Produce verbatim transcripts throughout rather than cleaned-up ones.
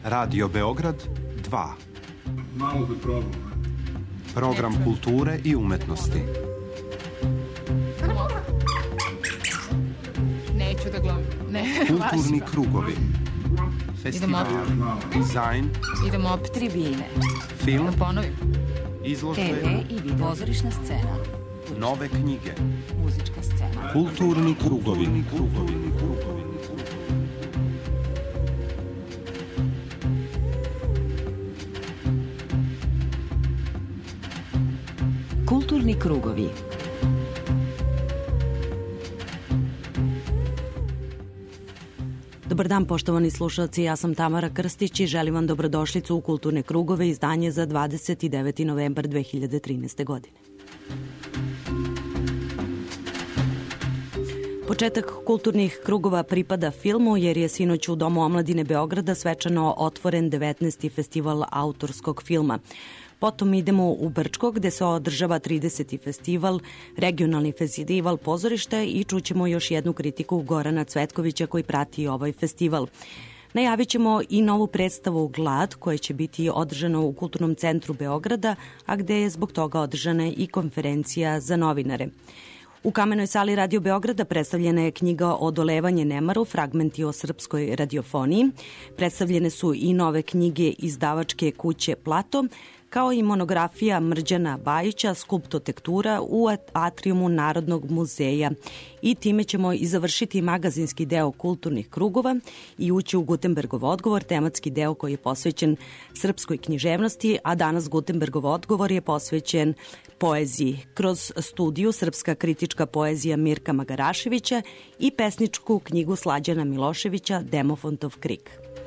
Radio Beograd dva. Malo da probam. Program kulture i umetnosti. Neću da gledam. Ne, kulturni krugovi. Festival, dizajn. Idemo opet tribine. Film. Da ponovim. Izložbe. T V i video. Pozorišna scena. Nove knjige. Muzička scena. Kulturni krugovi. Krugovi. Krugovi. Kulturni krugovi. Dobar dan, poštovani slušalci, ja sam Tamara Krstić i želim vam dobrodošlicu u Kulturne krugove, izdanje za dvadeset deveti novembar dve hiljade trinaeste. godine. Početak kulturnih krugova pripada filmu, jer je sinoć u Domu omladine Beograda svečano otvoren devetnaesti festival autorskog filma. Potom idemo u Brčko, gde se održava trideseti festival, regionalni festival pozorišta i čućemo još jednu kritiku Gorana Cvetkovića koji prati ovaj festival. Najavit ćemo i novu predstavu Glad, koja će biti održana u Kulturnom centru Beograda, a gde je zbog toga održana i konferencija za novinare. U Kamenoj sali Radio Beograda predstavljena je knjiga Odolevanje nemaru, fragmenti o srpskoj radiofoniji. Predstavljene su i nove knjige izdavačke kuće Plato, kao i monografija Mrđana Bajića, Skulptotektura u atrijumu Narodnog muzeja. I time ćemo i završiti magazinski deo kulturnih krugova i ući u Gutenbergov odgovor, tematski deo koji je posvećen srpskoj književnosti, a danas Gutenbergov odgovor je posvećen poeziji kroz studiju Srpska kritička poezija Mirka Magaraševića i pesničku knjigu Slađana Miloševića Demofontov krik.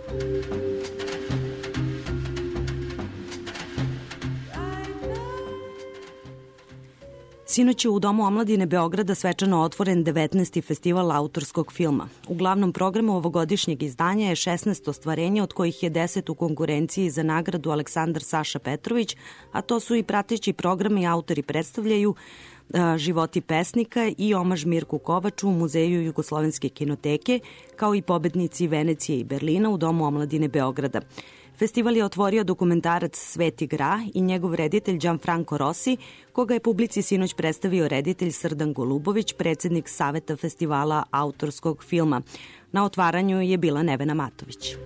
Sinoć je u Domu omladine Beograda svečano otvoren devetnaesti festival autorskog filma. U glavnom programu ovogodišnjeg izdanja je šesnaest ostvarenja, od kojih je deset u konkurenciji za nagradu Aleksandar Saša Petrović, a to su i prateći programi. Autori predstavljaju a, životi pesnika i omaž Mirku Kovaču u Muzeju Jugoslovenske kinoteke, kao i pobednici Venecije i Berlina u Domu omladine Beograda. Festival je otvorio dokumentarac Sveti gra i njegov reditelj Gianfranco Rossi, koga je publici sinoć predstavio reditelj Srdan Golubović, predsednik Saveta festivala autorskog filma. Na otvaranju je bila Nevena Matović.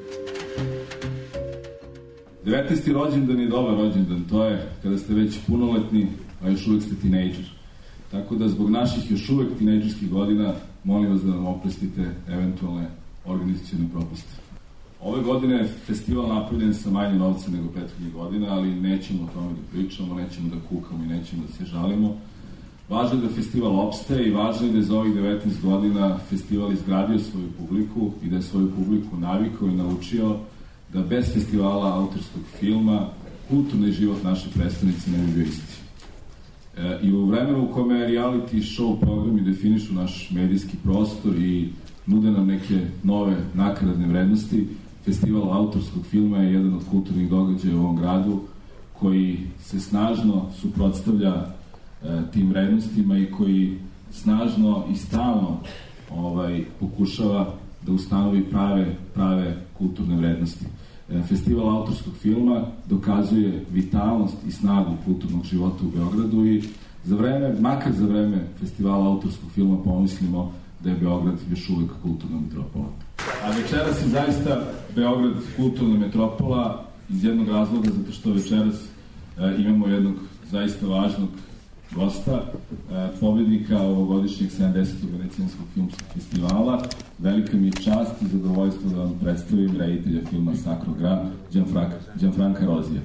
devetnaesti rođendan je dobar rođendan, to je kada ste već punoletni, a još uvek ste tinejdžer. Tako da zbog naših još uvek tinejdžerskih godina, molim vas da nam oprostite eventualne organizacione propuste. Ove godine je festival napravljen sa manje novca nego prethodnih godina, ali nećemo o tome da pričamo, nećemo da kukamo i nećemo da se žalimo. Važno je da festival opstaje i važno je da je za ovih devetnaest godina festival izgradio svoju publiku i da je svoju publiku navikao i naučio da bez festivala autorskog filma kulturni život naše prestonice ne bi bio isti. E, I u vremenu u kome reality show programi definišu naš medijski prostor i nude nam neke nove nakaradne vrednosti, festival autorskog filma je jedan od kulturnih događaja u ovom gradu koji se snažno suprotstavlja e, tim vrednostima i koji snažno i stalno ovaj, pokušava da ustanovi prave, prave kulturne vrednosti. E, festival autorskog filma dokazuje vitalnost i snagu kulturnog života u Beogradu i za vreme, makar za vreme festivala autorskog filma pomislimo da je Beograd još uvek kulturna metropola. A večeras je zaista Beograd kulturna metropola iz jednog razloga, zato što večeras e, imamo jednog zaista važnog gosta, e, pobednika ovogodišnjeg sedamdesetog Venecijanskog filmskog festivala. Velika mi je čast i zadovoljstvo da vam predstavim reditelja filma Sacro Gra, Gianfranca Rosija.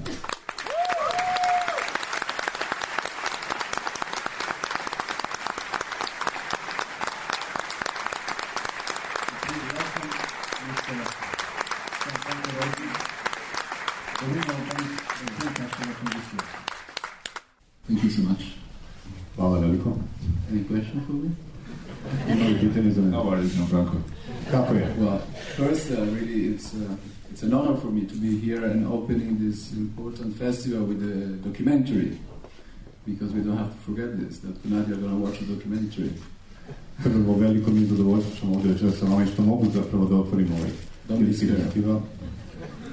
Thank you so much. Hvala veliko. Any question for me? Imali pitanje za mene? No worries, Gianfranco. Kako je? Well, first, uh, really, it's uh, it's an honor for me to be here and opening this important festival with a documentary, because we don't have to forget this, that tonight you're going to watch a documentary. Prvo, veliko mi je zadovoljstvo što ovdje večer sa vama i što mogu zapravo da otvorim ovaj Don't be scared.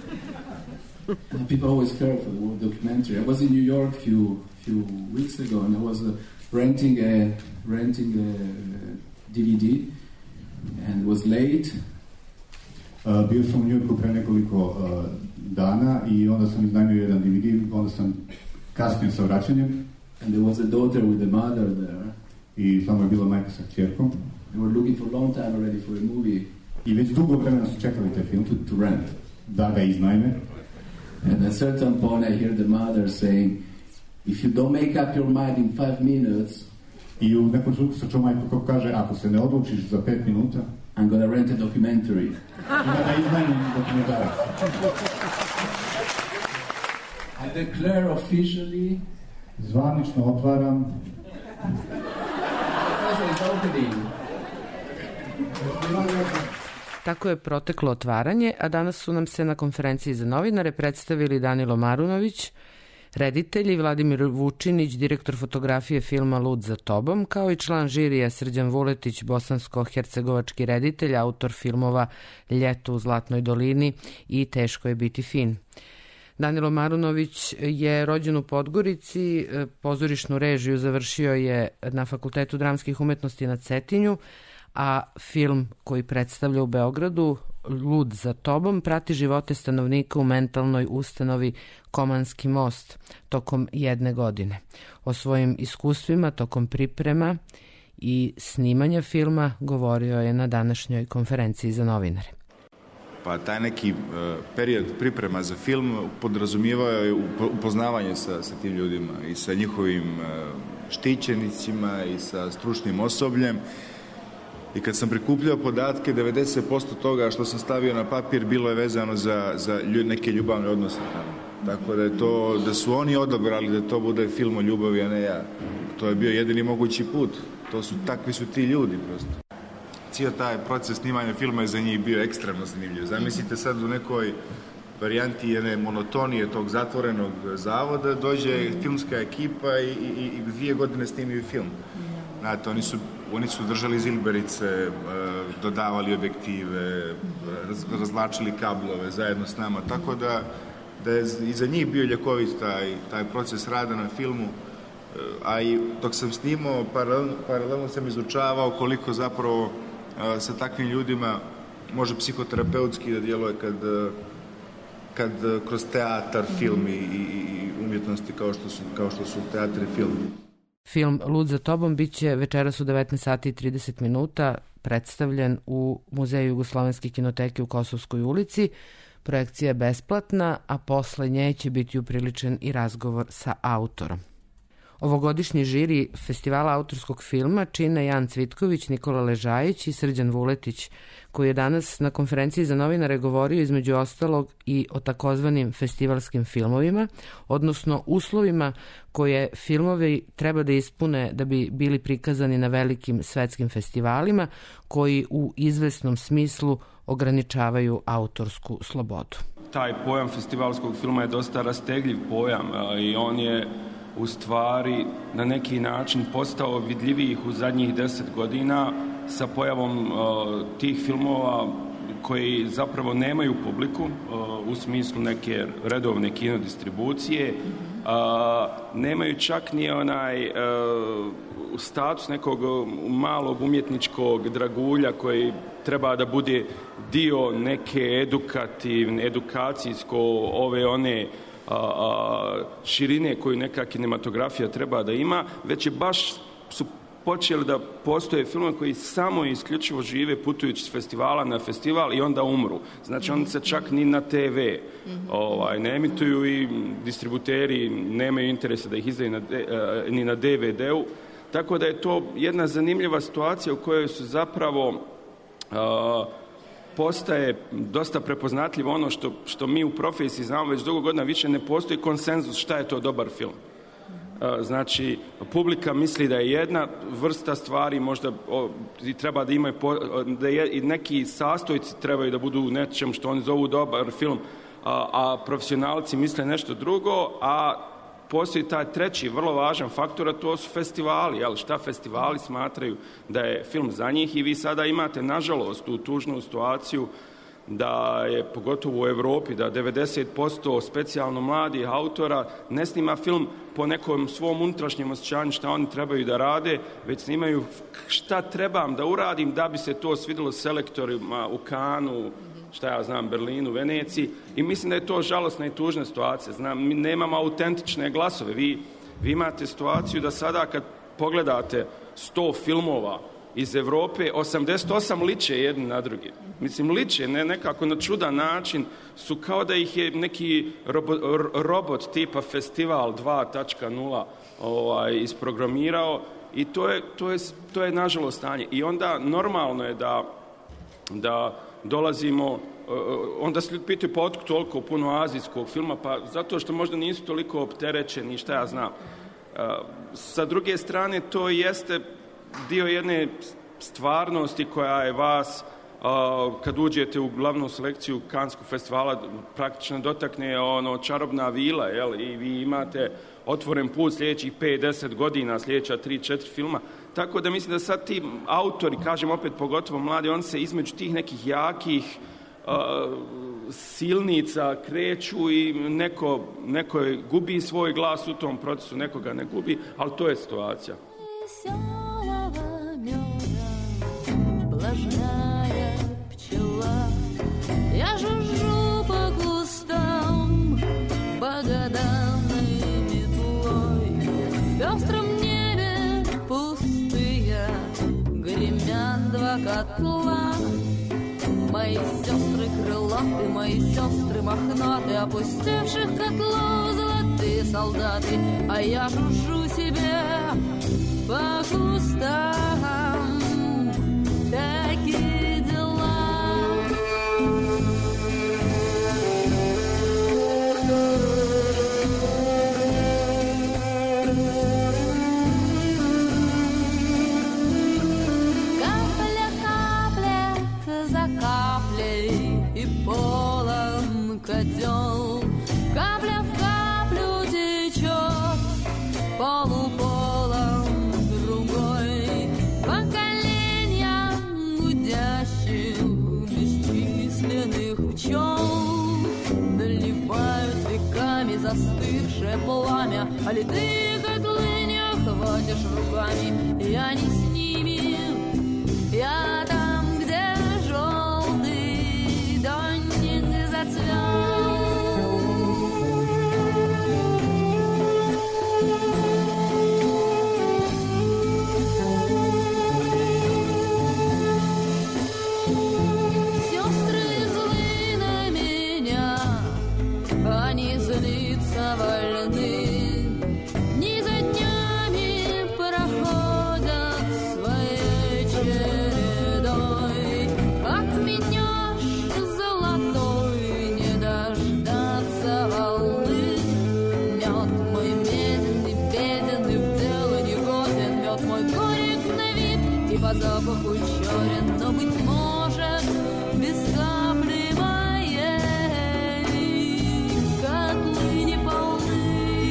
And people always care for the word documentary. I was in New York a few few weeks ago, and I was uh, renting a renting a D V D, and it was late. Uh, bio sam u Njujorku pre nekoliko uh, dana i onda sam iznajmio jedan D V D, onda sam kasnije sa vraćanjem. And there was a daughter with the mother there. I tamo je bila majka sa kćerkom. They were looking for a long time already for a movie. I već dugo vremena su čekali taj film to, to rent. Da ga iznajme. And at a certain point I hear the mother saying, if you don't make up your mind in five minutes, I u nekom trenutku se čuo majku kako kaže, ako se ne odlučiš za pet minuta, I'm gonna rent a documentary. Ima da iznajmim dokumentarac. I declare officially. Zvanično otvaram. Tako je proteklo otvaranje, a danas su nam se na konferenciji za novinare predstavili Danilo Marunović, reditelj, i Vladimir Vučinić, direktor fotografije filma Lud za tobom, kao i član žirija Srđan Vuletić, bosansko-hercegovački reditelj, autor filmova Ljeto u Zlatnoj dolini i Teško je biti fin. Danilo Marunović je rođen u Podgorici, pozorišnu režiju završio je na Fakultetu dramskih umetnosti na Cetinju, a film koji predstavlja u Beogradu, Lud za tobom, prati živote stanovnika u mentalnoj ustanovi Komanski most tokom jedne godine. O svojim iskustvima tokom priprema i snimanja filma govorio je na današnjoj konferenciji za novinare. Pa taj neki uh, period priprema za film podrazumijevao je upoznavanje sa, sa tim ljudima i sa njihovim uh, štićenicima i sa stručnim osobljem. I kad sam prikupljao podatke, devedeset posto toga što sam stavio na papir bilo je vezano za, za ljud, neke ljubavne odnose. Tako da je to, da su oni odabrali da to bude film o ljubavi, a ne ja. To je bio jedini mogući put. To su, takvi su ti ljudi prosto. Cijel taj proces snimanja filma je za njih bio ekstremno zanimljiv. Zamislite sad u nekoj varijanti jedne monotonije tog zatvorenog zavoda dođe filmska ekipa i, i, i dvije godine snimaju film. Znate, oni su, oni su držali zilberice, dodavali objektive, razvlačili kablove zajedno s nama, tako da, da je i za njih bio ljekovit taj, taj proces rada na filmu, a i dok sam snimao, paralelno, paralelno sam izučavao koliko zapravo sa takvim ljudima može psihoterapeutski da djeluje kad, kad kroz teatar, film i, i, i umjetnosti kao što su, kao što su teatri i film. Film Lud za tobom biće večeras u devetnaest sati i trideset minuta predstavljen u Muzeju Jugoslovenske kinoteke u Kosovskoj ulici. Projekcija je besplatna, a posle nje će biti upriličen i razgovor sa autorom. Ovogodišnji žiri Festivala autorskog filma čine Jan Cvitković, Nikola Ležajić i Srđan Vuletić, koji je danas na konferenciji za novinare govorio između ostalog i o takozvanim festivalskim filmovima, odnosno uslovima koje filmovi treba da ispune da bi bili prikazani na velikim svetskim festivalima, koji u izvesnom smislu ograničavaju autorsku slobodu. Taj pojam festivalskog filma je dosta rastegljiv pojam i on je u stvari na neki način postao vidljivijih u zadnjih deset godina sa pojavom uh, tih filmova koji zapravo nemaju publiku uh, u smislu neke redovne kinodistribucije, uh, nemaju čak ni onaj uh, status nekog malog umjetničkog dragulja koji treba da bude dio neke edukativne, edukacijsko ove one A, a, širine koju neka kinematografija treba da ima, već je baš su počeli da postoje filmovi koji samo i isključivo žive putujući s festivala na festival i onda umru. Znači oni se čak ni na te ve ovaj, ne emituju i distributeri nemaju interesa da ih izdaju na de, a, ni na de ve de u. Tako da je to jedna zanimljiva situacija u kojoj su zapravo a, postaje dosta prepoznatljivo ono što, što mi u profesiji znamo već dugo godina, više ne postoji konsenzus šta je to dobar film. Znači, publika misli da je jedna vrsta stvari, možda o, treba da imaju, da je, i neki sastojci trebaju da budu u nečem što oni zovu dobar film, a, a profesionalci misle nešto drugo, a postoji taj treći vrlo važan faktor, a to su festivali. Jel, šta festivali smatraju da je film za njih i vi sada imate, nažalost, tu tužnu situaciju da je, pogotovo u Evropi, da devedeset posto specijalno mladih autora ne snima film po nekom svom unutrašnjem osjećanju šta oni trebaju da rade, već snimaju šta trebam da uradim da bi se to svidjelo selektorima u Kanu, šta ja znam, Berlinu, Veneciji, i mislim da je to žalosna i tužna situacija. Znam, mi nemamo autentične glasove. Vi, vi imate situaciju da sada kad pogledate sto filmova iz Evrope, osamdeset osam liče jedni na drugi. Mislim, liče, ne, nekako na čudan način, su kao da ih je neki robot, robot tipa Festival dva točka nula ovaj, isprogramirao, i to je, to je, to je nažalost stanje. I onda normalno je da, da dolazimo, onda se ljudi pitaju pa otkud toliko puno azijskog filma, pa zato što možda nisu toliko opterećeni, šta ja znam. Sa druge strane, to jeste dio jedne stvarnosti koja je vas, kad uđete u glavnu selekciju Kanskog festivala, praktično dotakne ono čarobna vila, jel? I vi imate otvoren put sljedećih pet do deset godina, sljedeća tri četiri filma. Tako da mislim da sad ti autori, kažem opet pogotovo mladi, oni se između tih nekih jakih uh, silnica kreću i neko, neko gubi svoj glas u tom procesu, nekoga ne gubi, ali to je situacija. Я жужжу по кустам богоданной метлой. В пестром небе пустые гремят два котла. Мои сестры крылаты, мои сестры мохнаты, опустевших котлов золотые солдаты. А я жужжу себе по кустам. Такие дела. Капля каплет за каплей, и полон котел. Капля в каплю течет, полуполон другой. Поколения гудящих бесчисленных пчел наливают веками застывшее пламя, а литые котлы не охватишь руками. Я не с ними, я там, где желтый донник зацвел. Они злиться вольны, дни за днями проходят своей чередой. Как менешь золотой, не дождаться волны. Мед мой медленный, беден и в дело не годен. Мед мой горек на вид и по запаху черен, но, быть может, без капли моей котлы не полны.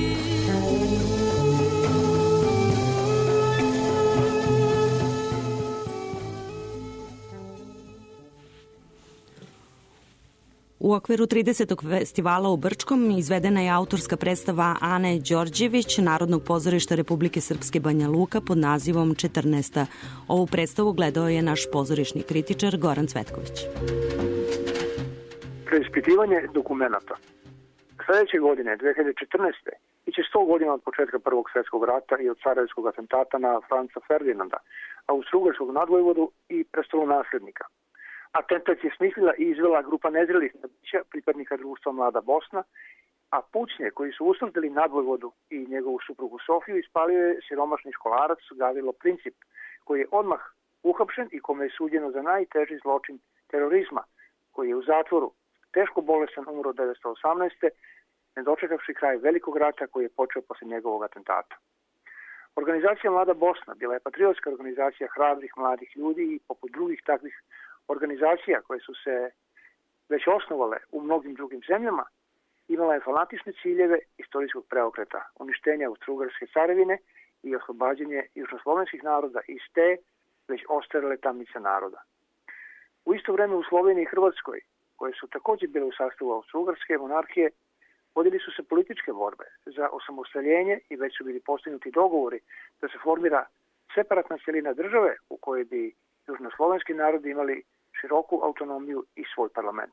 U okviru tridesetog festivala u Brčkom izvedena je autorska predstava Ane Đorđević, Narodnog pozorišta Republike Srpske Banja Luka pod nazivom četrnaesta. Ovu predstavu gledao je naš pozorišni kritičar Goran Cvetković. Preispitivanje dokumenta. Sljedeće godine, dve hiljade četrnaeste. iće sto godina od početka Prvog svjetskog rata i od Sarajevskog atentata na Franca Ferdinanda, austrougarskog nadvojvodu i prestolonaslednika. Atentat je smislila i izvela grupa nezrelih mladića, pripadnika društva Mlada Bosna, a pucnje koji su usmrtili nadvojvodu i njegovu suprugu Sofiju ispalio je siromašni školarac Gavilo Princip, koji je odmah uhapšen i kome je suđeno za najteži zločin terorizma, koji je u zatvoru teško bolestan umro devetsto osamnaeste. ne dočekavši kraj velikog rata koji je počeo posle njegovog atentata. Organizacija Mlada Bosna bila je patriotska organizacija hrabrih mladih ljudi i poput drugih takvih organizacija koje su se već osnovale u mnogim drugim zemljama, imala je fanatične ciljeve istorijskog preokreta, uništenja Austrougarske carevine i oslobađanje južnoslovenskih naroda iz te već ostarele tamnice naroda. U isto vreme u Sloveniji i Hrvatskoj, koje su također bile u sastavu Austro-Ugarske monarhije, vodili su se političke borbe za osamostaljenje i već su bili postignuti dogovori da se formira separatna cjelina države u kojoj bi južnoslovenski narodi imali široku autonomiju i svoj parlament.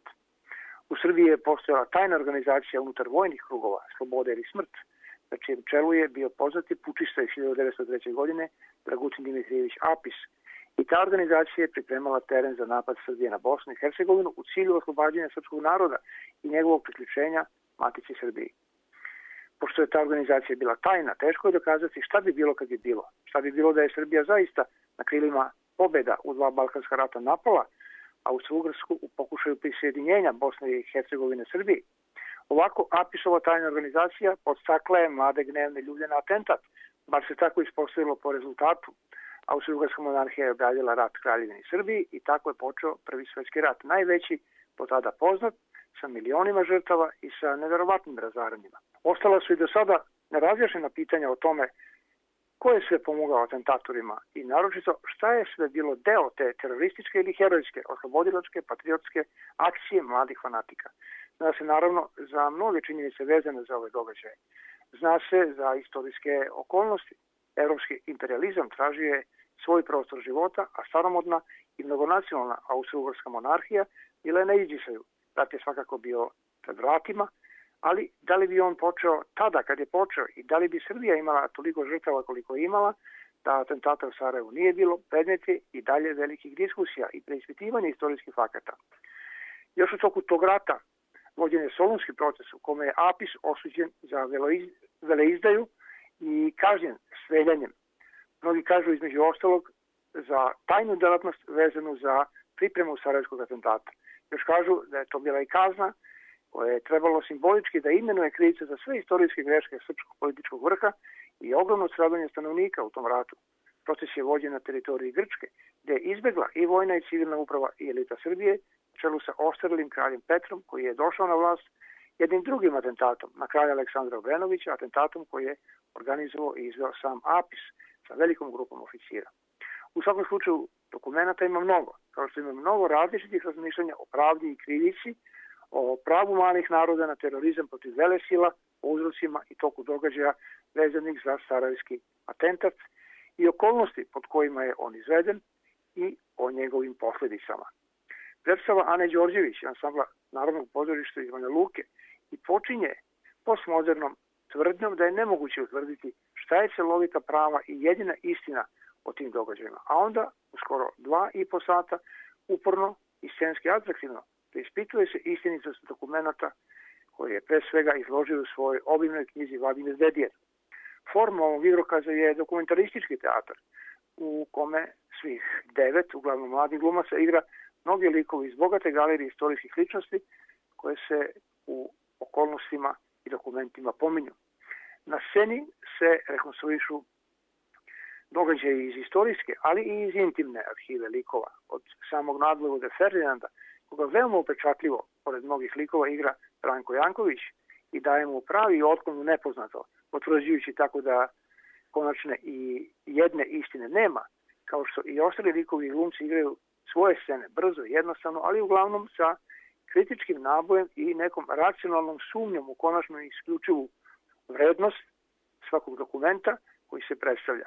U Srbiji je postojala tajna organizacija unutar vojnih krugova Sloboda ili smrt, na čijem čelu je bio poznati pučista iz hiljadu devetsto treće. godine Dragutin Dimitrijević Apis. I ta organizacija je pripremala teren za napad Srbije na Bosnu i Hercegovinu u cilju oslobađanja srpskog naroda i njegovog priključenja Matici Srbiji. Pošto je ta organizacija bila tajna, teško je dokazati šta bi bilo kad bi bilo. Šta bi bilo da je Srbija zaista na krilima pobjeda u dva Balkanska rata napala Austro-Ugarsku u pokušaju prisjedinjenja Bosne i Hercegovine Srbiji. Ovako, Apisova tajna organizacija podstakla je mlade gnevne ljude na atentat, bar se tako ispostavilo po rezultatu. Austro-Ugarska monarhija je objavila rat Kraljevini Srbiji i tako je počeo Prvi svjetski rat, najveći do tada poznat, sa milionima žrtava i sa neverovatnim razaranjima. Ostala su i do sada nerazjašnjena pitanja o tome ko je sve pomogao atentatorima i naročito šta je sve bilo deo te terorističke ili herojske, oslobodilačke, patriotske akcije mladih fanatika. Zna se naravno za mnoge činjenice vezane za ove događaje. Zna se za istorijske okolnosti. Evropski imperializam tražio je svoj prostor života, a staromodna i mnogonacionalna Austro-Ugarska monarhija bila je na izdisaju. Rat je svakako bio pred vratima, ali da li bi on počeo tada kad je počeo i da li bi Srbija imala toliko žrtava koliko je imala, da atentata u Sarajevu nije bilo, predmet je i dalje velikih diskusija i preispitivanja istorijskih fakata. Još u toku tog rata vođen je Solunski proces u kome je Apis osuđen za veleizdaju i kažnjen streljanjem. Mnogi kažu između ostalog za tajnu delatnost vezanu za pripremu sarajevskog atentata. Još kažu da je to bila i kazna koje je trebalo simbolički da imenuje krivce za sve istorijske greške srpskog političkog vrha i ogromno stradanje stanovnika u tom ratu. Proces je vođen na teritoriji Grčke, gdje je izbegla i vojna i civilna uprava i elita Srbije, čelu sa ostarelim kraljem Petrom, koji je došao na vlast jednim drugim atentatom na kralja Aleksandra Obrenovića, atentatom koji je organizovao i izveo sam Apis sa velikom grupom oficira. U svakom slučaju dokumenta ima mnogo, kao što ima mnogo različitih razmišljanja o pravdi i krivici, o pravu malih naroda na terorizam protiv velesila, o uzrocima i toku događaja vezanih za sarajevski atentat i okolnosti pod kojima je on izveden i o njegovim posljedicama. Predstava Ane Đorđević, ansambla Narodnog pozorišta iz Banja Luke, i počinje postmodernom tvrdnjom da je nemoguće utvrditi šta je celovita prava i jedina istina o tim događajima. A onda, u skoro dva i po sata, uporno i scenski atraktivno, preispituje se istinitost dokumenta koji je pre svega izložio u svojoj obimnoj knjizi Vladimir Dedijer. Forma ovog igrokaza je dokumentaristički teatar, u kome svih devet, uglavnom mladih glumaca, igra mnogi likovi iz bogate galerije istorijskih ličnosti koje se u okolnostima i dokumentima pominju. Na sceni se rekonstruišu događaje iz istorijske, ali i iz intimne arhive likova. Od samog nadvojvode Ferdinanda, koga veoma upečatljivo, pored mnogih likova, igra Branko Janković i daje mu pravi otklon u nepoznato, potvrđujući tako da konačne i jedne istine nema, kao što i ostali likovi i glumci igraju svoje scene brzo i jednostavno, ali uglavnom sa kritičkim nabojem i nekom racionalnom sumnjom u konačnu i isključivu vrednost svakog dokumenta koji se predstavlja.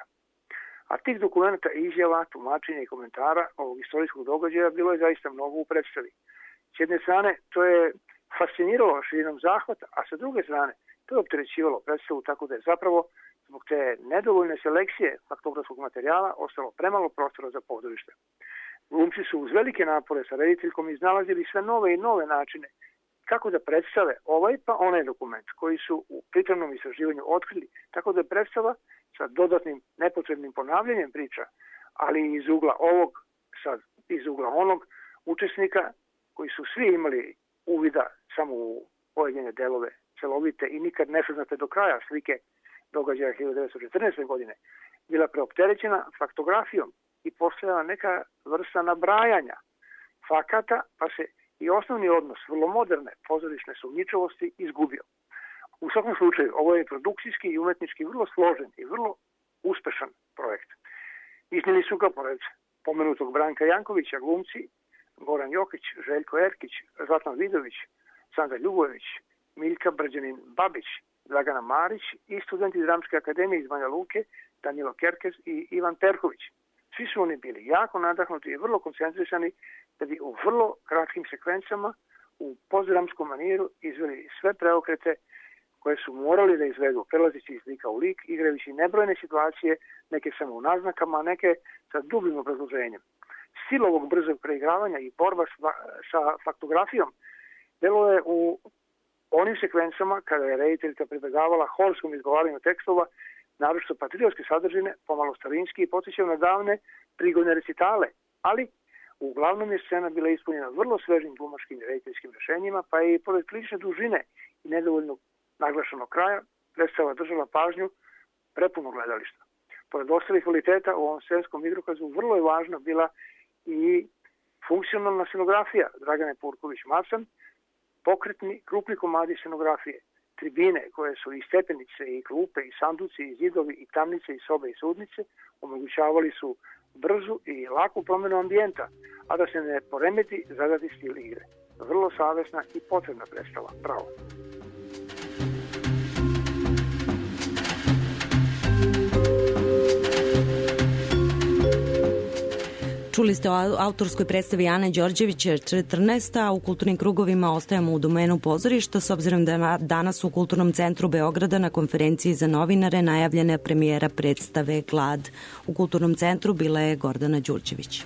A tih dokumenta, izjava, tumačenja i komentara ovog istorijskog događaja bilo je zaista mnogo u predstavi. S jedne strane, to je fasciniralo širinom zahvata, a sa druge strane, to je opterećivalo predstavu tako da je zapravo zbog te nedovoljne selekcije faktografskog materijala ostalo premalo prostora za pozorište. Glumci su uz velike napore sa rediteljkom iznalazili sve nove i nove načine kako da predstave ovaj pa onaj dokument koji su u pripremnom istraživanju otkrili, tako da je predstava sa dodatnim nepotrebnim ponavljanjem priča, ali iz ugla ovog, sad iz ugla onog učesnika koji su svi imali uvida samo u pojedine delove celovite i nikad ne saznate do kraja slike događaja hiljadu devetsto četrnaeste. godine, bila preopterećena faktografijom i postojala neka vrsta nabrajanja fakata, pa se i osnovni odnos vrlo moderne pozorišne sumnjičavosti izgubio. U svakom slučaju, ovo je produkcijski i umetnički vrlo složen i vrlo uspešan projekt. Iznijeli su ga, pored pomenutog Branka Jankovića, glumci Goran Jokić, Željko Erkić, Zlatan Vidović, Sandra Ljubović, Miljka Brđanin Babić, Dragana Marić i studenti Dramske akademije iz Banja Luke, Danilo Kerkez i Ivan Perković. Svi su oni bili jako nadahnuti i vrlo koncentrisani da bi u vrlo kratkim sekvencama u postdramskom maniru izveli sve preokrete koje su morali da izvedu, prelazići iz lika u lik, igrajući nebrojne situacije, neke samo u naznakama, neke sa dublim obrazloženjem. Stil ovog brzog preigravanja i borba sa faktografijom delo je u onim sekvencama kada je rediteljka pribjegavala horskom izgovaranju tekstova, naročito patriotske sadržine, pomalo starinski i podsjećao na davne prigodne recitale, ali uglavnom je scena bila ispunjena vrlo svežim glumačkim i rediteljskim rešenjima, pa je i pored klične dužine i nedovoljno naglašenog kraja predstava držala pažnju prepunog gledališta. Pored ostalih kvaliteta u ovom scenskom igrokazu vrlo je važna bila i funkcionalna scenografija Dragane Purković-Macan, pokretni, krupni komadi scenografije, tribine koje su i stepenice, i klupe, i sanduci, i zidovi, i tamnice, i sobe, i sudnice, omogućavali su brzu i laku promjenu ambijenta, a da se ne poremeti zadati stil igre. Vrlo savesna i potrebna predstava. Bravo. Čuli ste o autorskoj predstavi Ane Đorđević četrnaesta, a u kulturnim krugovima ostajemo u domenu pozorišta, s obzirom da je danas u Kulturnom centru Beograda na konferenciji za novinare najavljena premijera predstave Glad. U Kulturnom centru bila je Gordana Đurđević.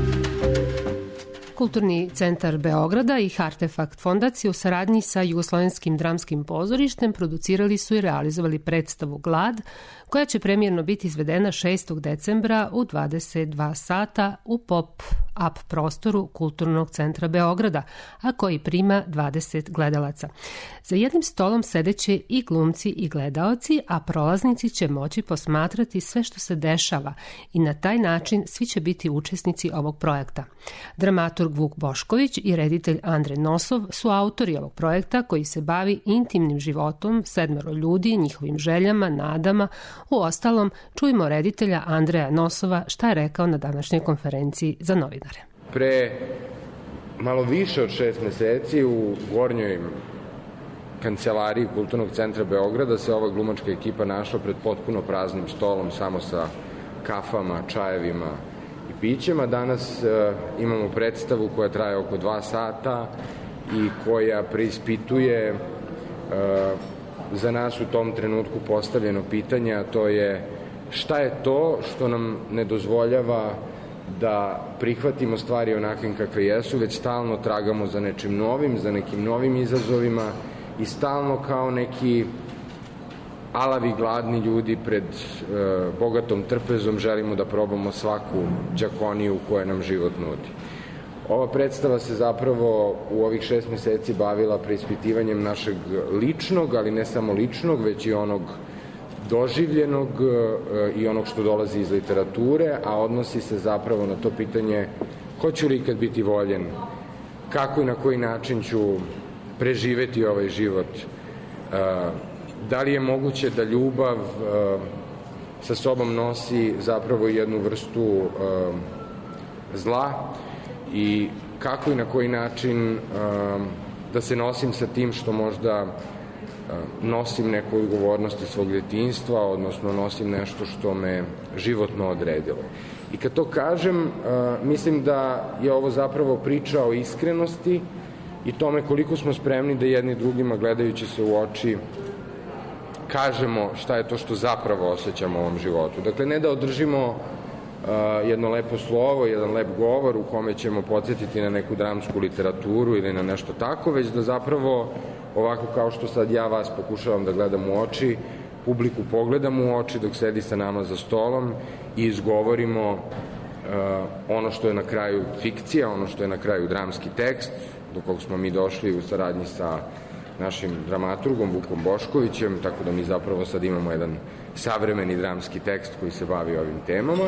Kulturni centar Beograda i Artefakt fondacija u saradnji sa Jugoslovenskim dramskim pozorištem producirali su i realizovali predstavu Glad, koja će premijerno biti izvedena šestog decembra u dvadeset dva sata u pop-up prostoru Kulturnog centra Beograda, a koji prima dvadeset gledalaca. Za jednim stolom sedeće i glumci i gledaoci, a prolaznici će moći posmatrati sve što se dešava i na taj način svi će biti učesnici ovog projekta. Dramaturg Vuk Bošković i reditelj Andre Nosov su autori ovog projekta koji se bavi intimnim životom sedmero ljudi, njihovim željama, nadama. U ostalom, čujemo reditelja Andreja Nosova šta je rekao na današnjoj konferenciji za novinare. Pre malo više od šest meseci u gornjoj kancelariji Kulturnog centra Beograda se ova glumačka ekipa našla pred potpuno praznim stolom, samo sa kafama, čajevima i pićima. Danas e, imamo predstavu koja traje oko dva sata i koja preispituje e, za nas u tom trenutku postavljeno pitanje, a to je šta je to što nam ne dozvoljava da prihvatimo stvari onakvim kakve jesu, već stalno tragamo za nečim novim, za nekim novim izazovima i stalno kao neki alavi gladni ljudi pred e, bogatom trpezom želimo da probamo svaku đakoniju koje nam život nudi. Ova predstava se zapravo u ovih šest meseci bavila preispitivanjem našeg ličnog, ali ne samo ličnog, već i onog doživljenog e, i onog što dolazi iz literature, a odnosi se zapravo na to pitanje hoću li ikad biti voljen, kako i na koji način ću preživeti ovaj život, e, da li je moguće da ljubav e, sa sobom nosi zapravo jednu vrstu e, zla i kako i na koji način e, da se nosim sa tim što možda e, nosim neku odgovornost iz svog djetinjstva, odnosno nosim nešto što me životno odredilo. I kad to kažem, e, mislim da je ovo zapravo priča o iskrenosti i tome koliko smo spremni da jedni drugima gledajući se u oči kažemo šta je to što zapravo osjećamo u ovom životu. Dakle, ne da održimo uh, jedno lepo slovo, jedan lep govor u kome ćemo podsjetiti na neku dramsku literaturu ili na nešto tako, već da zapravo ovako kao što sad ja vas pokušavam da gledam u oči, publiku pogledam u oči dok sedi sa nama za stolom i izgovorimo uh, ono što je na kraju fikcija, ono što je na kraju dramski tekst, do kog smo mi došli u saradnji sa našim dramaturgom Vukom Boškovićem, tako da mi zapravo sad imamo jedan savremeni dramski tekst koji se bavi ovim temama.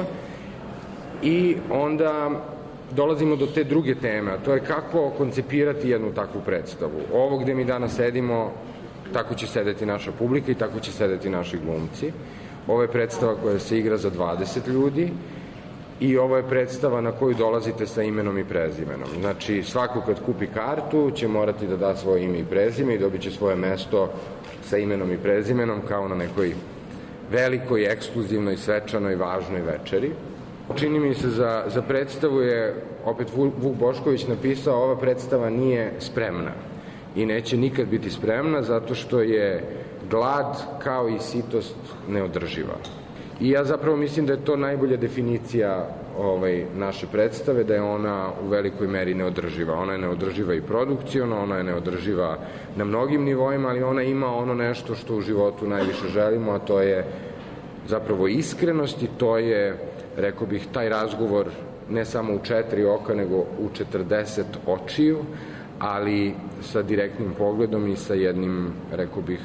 I onda dolazimo do te druge teme, a to je kako koncipirati jednu takvu predstavu. Ovo gde mi danas sedimo, tako će sedeti naša publika i tako će sedeti naši glumci. Ovo je predstava koja se igra za dvadeset ljudi i ovo je predstava na koju dolazite sa imenom i prezimenom. Znači, svako kad kupi kartu će morati da da svoje ime i prezime i dobit će svoje mesto sa imenom i prezimenom kao na nekoj velikoj, ekskluzivnoj, svečanoj, važnoj večeri. Čini mi se za, za predstavu je, opet Vuk Bošković napisao, ova predstava nije spremna i neće nikad biti spremna zato što je glad kao i sitost neodrživa. I ja zapravo mislim da je to najbolja definicija ovaj, naše predstave, da je ona u velikoj meri neodrživa. Ona je neodrživa i produkciono, ona je neodrživa na mnogim nivoima, ali ona ima ono nešto što u životu najviše želimo, a to je zapravo iskrenost i to je, rekao bih, taj razgovor ne samo u četiri oka, nego u četrdeset očiju, ali sa direktnim pogledom i sa jednim, rekao bih,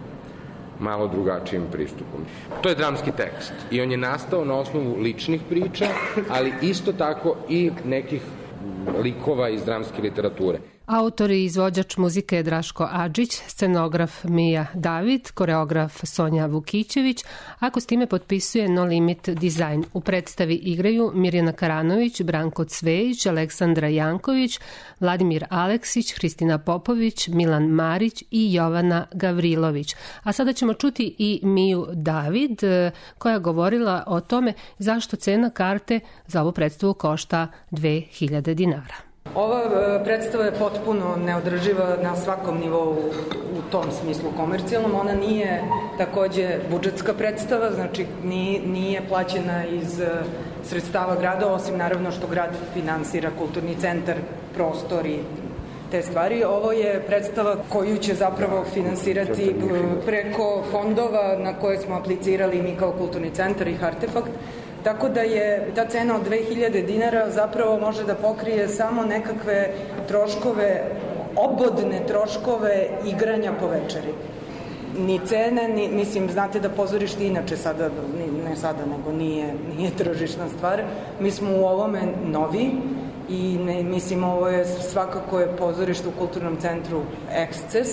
malo drugačijim pristupom. To je dramski tekst i on je nastao na osnovu ličnih priča, ali isto tako i nekih likova iz dramske literature. Autor i izvođač muzike je Draško Adžić, scenograf Mija David, koreograf Sonja Vukićević, ako s time potpisuje No Limit Design. U predstavi igraju Mirjana Karanović, Branko Cvejić, Aleksandra Janković, Vladimir Aleksić, Hristina Popović, Milan Marić i Jovana Gavrilović. A sada ćemo čuti i Miju David, koja je govorila o tome zašto cena karte za ovu predstavu košta dve hiljade dinara. Ova predstava je potpuno neodrživa na svakom nivou u tom smislu komercijalnom. Ona nije takođe budžetska predstava, znači nije plaćena iz sredstava grada, osim naravno što grad finansira kulturni centar, prostor i te stvari. Ovo je predstava koju će zapravo finansirati preko fondova na koje smo aplicirali mi kao kulturni centar i Artefakt. Tako da je ta cena od dve hiljade dinara zapravo može da pokrije samo nekakve troškove, obodne troškove igranja po večeri. Ni cene, ni, mislim, znate da pozorište inače sada, ne sada, nego nije, nije tržišna stvar. Mi smo u ovome novi i ne, mislim, ovo je svakako je pozorište u kulturnom centru eksces.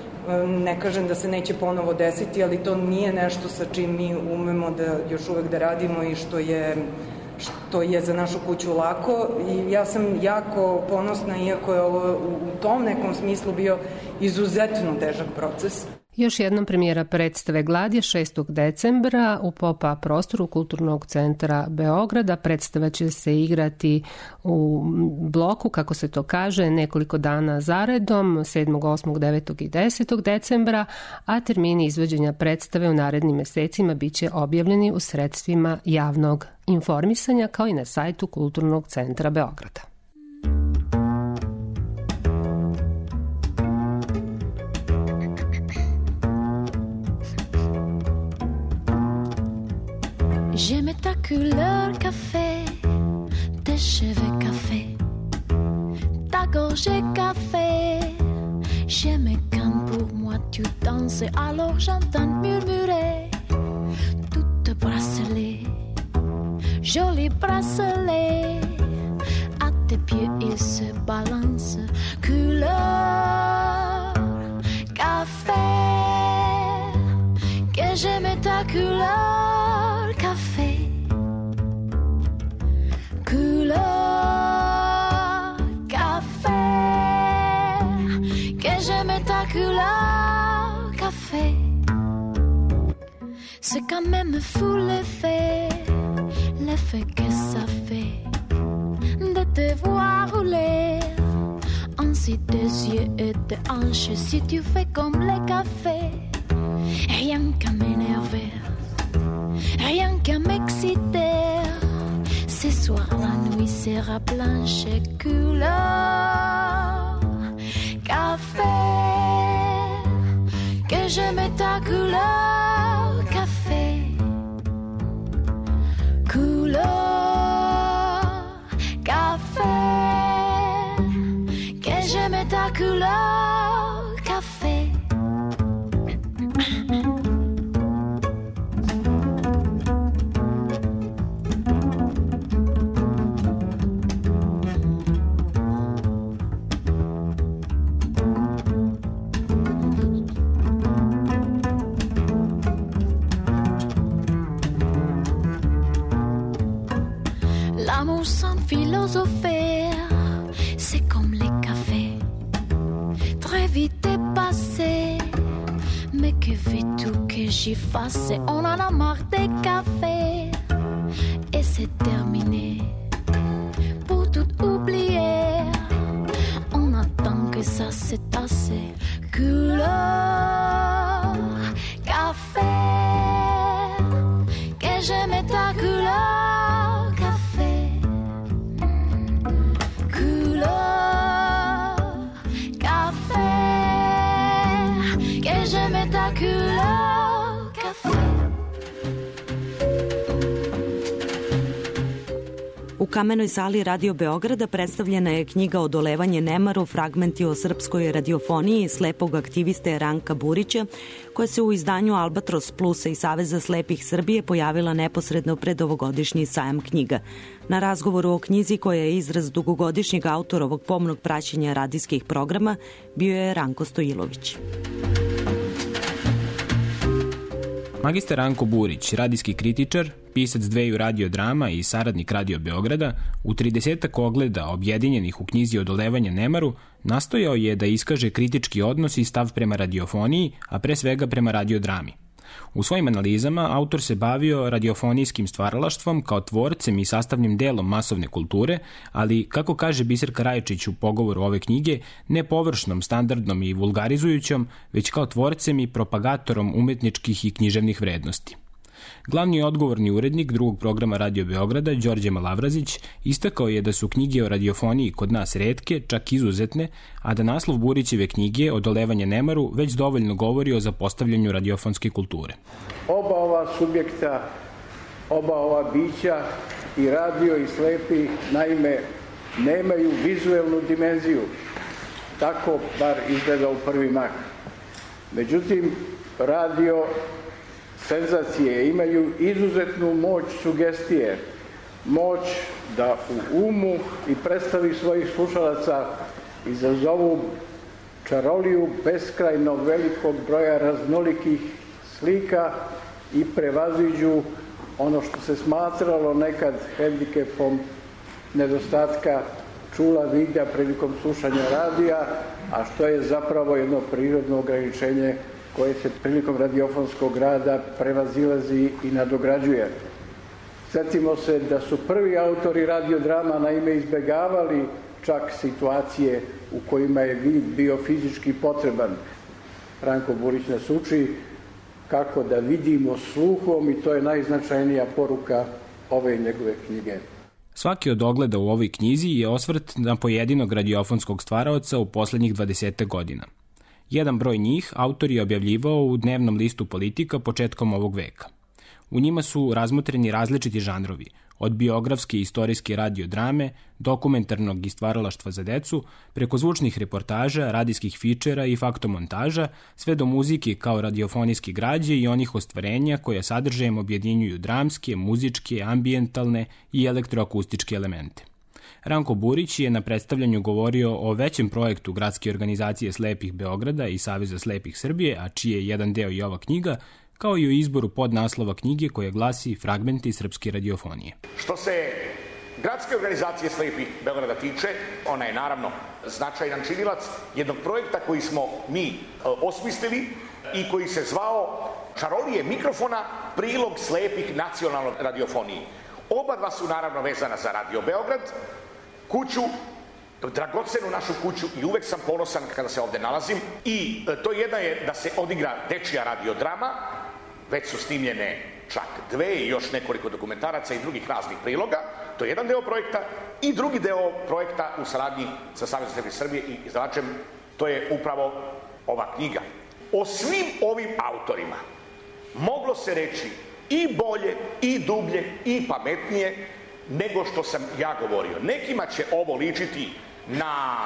Ne kažem da se neće ponovo desiti, ali to nije nešto sa čim mi umemo da još uvek da radimo i što je, što je za našu kuću lako. I ja sam jako ponosna, iako je ovo u tom nekom smislu bio izuzetno težak proces. Još jednom premijera predstave Glad je šestog decembra u Pop-a prostoru Kulturnog centra Beograda. Predstava će se igrati u bloku, kako se to kaže, nekoliko dana zaredom, sedmog, osmog, devetog i desetog decembra, a termini izvođenja predstave u narednim mesecima biće objavljeni u sredstvima javnog informisanja kao i na sajtu Kulturnog centra Beograda. J'aimais ta couleur café, tes cheveux café, ta gorge café. J'aimais quand pour moi tu dansais, alors j'entends murmurer tout bracelet, joli bracelet. À tes pieds il se balance, couleur café. Que j'aimais ta couleur café, couleur café, que j'aimais ta couleur café. C'est quand même fou l'effet, l'effet que ça fait de te voir rouler ainsi tes yeux et tes hanches. Si tu fais comme le café, rien qu'à m'énerver, rien qu'à m'exciter. Ce soir la nuit sera blanche et couleur café. Que j'aime ta couleur café, couleur café. Que j'aime ta couleur café. l'amour sans philosopher, c'est comme les cafés, très vite est passé. Mais que veux-tu que j'y fasse? On en a marre des cafés et c'est terminé. Pour tout oublier, on attend que ça se tasse. Couleur café, que j'aime ta couleur café. Couleur café, que j'aime ta couleur café. U Kamenoj sali Radio Beograda predstavljena je knjiga Odolevanje nemaru, fragmenti o srpskoj radiofoniji slepog aktiviste Ranka Burića, koja se u izdanju Albatros Plusa i Saveza slepih Srbije pojavila neposredno pred ovogodišnji sajam knjiga. Na razgovoru o knjizi, koja je izraz dugogodišnjeg autorovog pomnog praćenja radijskih programa, bio je Ranko Stojilović. Magistar Ranko Burić, radijski kritičar, pisac dveju radiodrama i saradnik Radio Beograda, u tridesetak ogleda objedinjenih u knjizi Odolevanje nemaru, nastojao je da iskaže kritički odnos i stav prema radiofoniji, a pre svega prema radiodrami. U svojim analizama autor se bavio radiofonijskim stvaralaštvom kao tvorcem i sastavnim delom masovne kulture, ali, kako kaže Biserka Rajičić u pogovoru ove knjige, ne površnom, standardnom i vulgarizujućom, već kao tvorcem i propagatorom umetničkih i književnih vrednosti. Glavni odgovorni urednik drugog programa Radio Beograda, Đorđe Malavrazić, istakao je da su knjige o radiofoniji kod nas retke, čak izuzetne, a da naslov Burićeve knjige Odolevanje nemaru već dovoljno govori o zapostavljanju radiofonske kulture. Oba ova subjekta, oba ova bića, i radio i slepi, naime, nemaju vizuelnu dimenziju. Tako bar izgleda u prvi mah. Međutim, radio senzacije imaju izuzetnu moć sugestije, moć da u umu i predstavi svojih slušalaca izazovu čaroliju beskrajno velikog broja raznolikih slika i prevaziđu ono što se smatralo nekad hendikepom nedostatka čula, vida prilikom slušanja radija, a što je zapravo jedno prirodno ograničenje koje se prilikom radiofonskog rada prevazilazi i nadograđuje. Sjetimo se da su prvi autori radiodrama naime izbegavali čak situacije u kojima je vid bio fizički potreban. Ranko Burić nas uči kako da vidimo sluhom i to je najznačajnija poruka ove njegove knjige. Svaki od ogleda u ovoj knjizi je osvrt na pojedinog radiofonskog stvaraoca u poslednjih dvadesetak godina. Jedan broj njih autor je objavljivao u dnevnom listu Politika početkom ovog veka. U njima su razmotreni različiti žanrovi, od biografske i istorijske radiodrame, dokumentarnog i stvaralaštva za decu, preko zvučnih reportaža, radijskih fičera i faktomontaža, sve do muzike kao radiofonijske građe i onih ostvarenja koja sadržajem objedinjuju dramske, muzičke, ambijentalne i elektroakustičke elemente. Ranko Burić je na predstavljanju govorio o većem projektu Gradske organizacije slepih Beograda i Saveza slepih Srbije, a čiji je jedan deo i ova knjiga, kao i o izboru podnaslova knjige koja glasi Fragmenti srpske radiofonije. Što se Gradske organizacije slepih Beograda tiče, ona je naravno značajan činilac jednog projekta koji smo mi osmislili i koji se zvao Čarolije mikrofona, prilog slepih nacionalnoj radiofoniji. Oba dva su naravno vezana za Radio Beograd, kuću, dragocenu našu kuću, i uvek sam ponosan kada se ovde nalazim. I to jedna je da se odigra dečija radiodrama, već su snimljene čak dve i još nekoliko dokumentaraca i drugih raznih priloga. To je jedan deo projekta. I drugi deo projekta u saradnji sa Savezom slepih Srbije i izdavačem, to je upravo ova knjiga. O svim ovim autorima moglo se reći i bolje, i dublje, i pametnije nego što sam ja govorio. Nekima će ovo ličiti na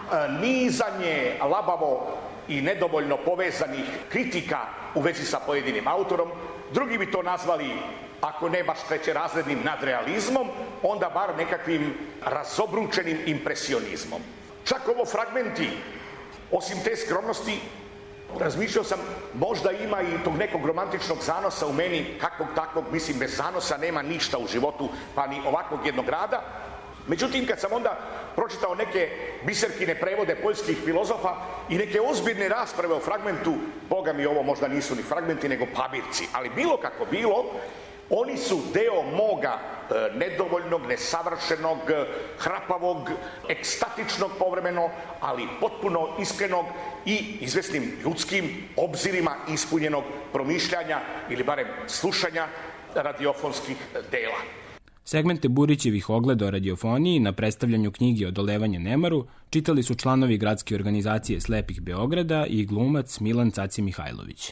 nizanje labavo i nedovoljno povezanih kritika u vezi sa pojedinim autorom. Drugi bi to nazvali, ako ne baš trećerazrednim nadrealizmom, onda bar nekakvim razobručenim impresionizmom. Čak ovo fragmenti, osim te skromnosti, razmišljao sam, možda ima i tog nekog romantičnog zanosa u meni, kakvog takvog, mislim, bez zanosa nema ništa u životu, pa ni ovakvog jednog rada, Međutim, kad sam onda pročitao neke biserkine prevode poljskih filozofa i neke ozbiljne rasprave o fragmentu, boga mi ovo možda nisu ni fragmenti nego pabirci, ali bilo kako bilo, oni su deo moga e, nedovoljnog, nesavršenog, hrapavog, ekstatičnog povremeno, ali potpuno iskrenog i izvesnim ljudskim obzirima ispunjenog promišljanja ili barem slušanja radiofonskih dela. Segmente Burićevih ogleda o radiofoniji na predstavljanju knjige Odolevanje nemaru čitali su članovi Gradske organizacije slepih Beograda i glumac Milan Caci Mihajlović.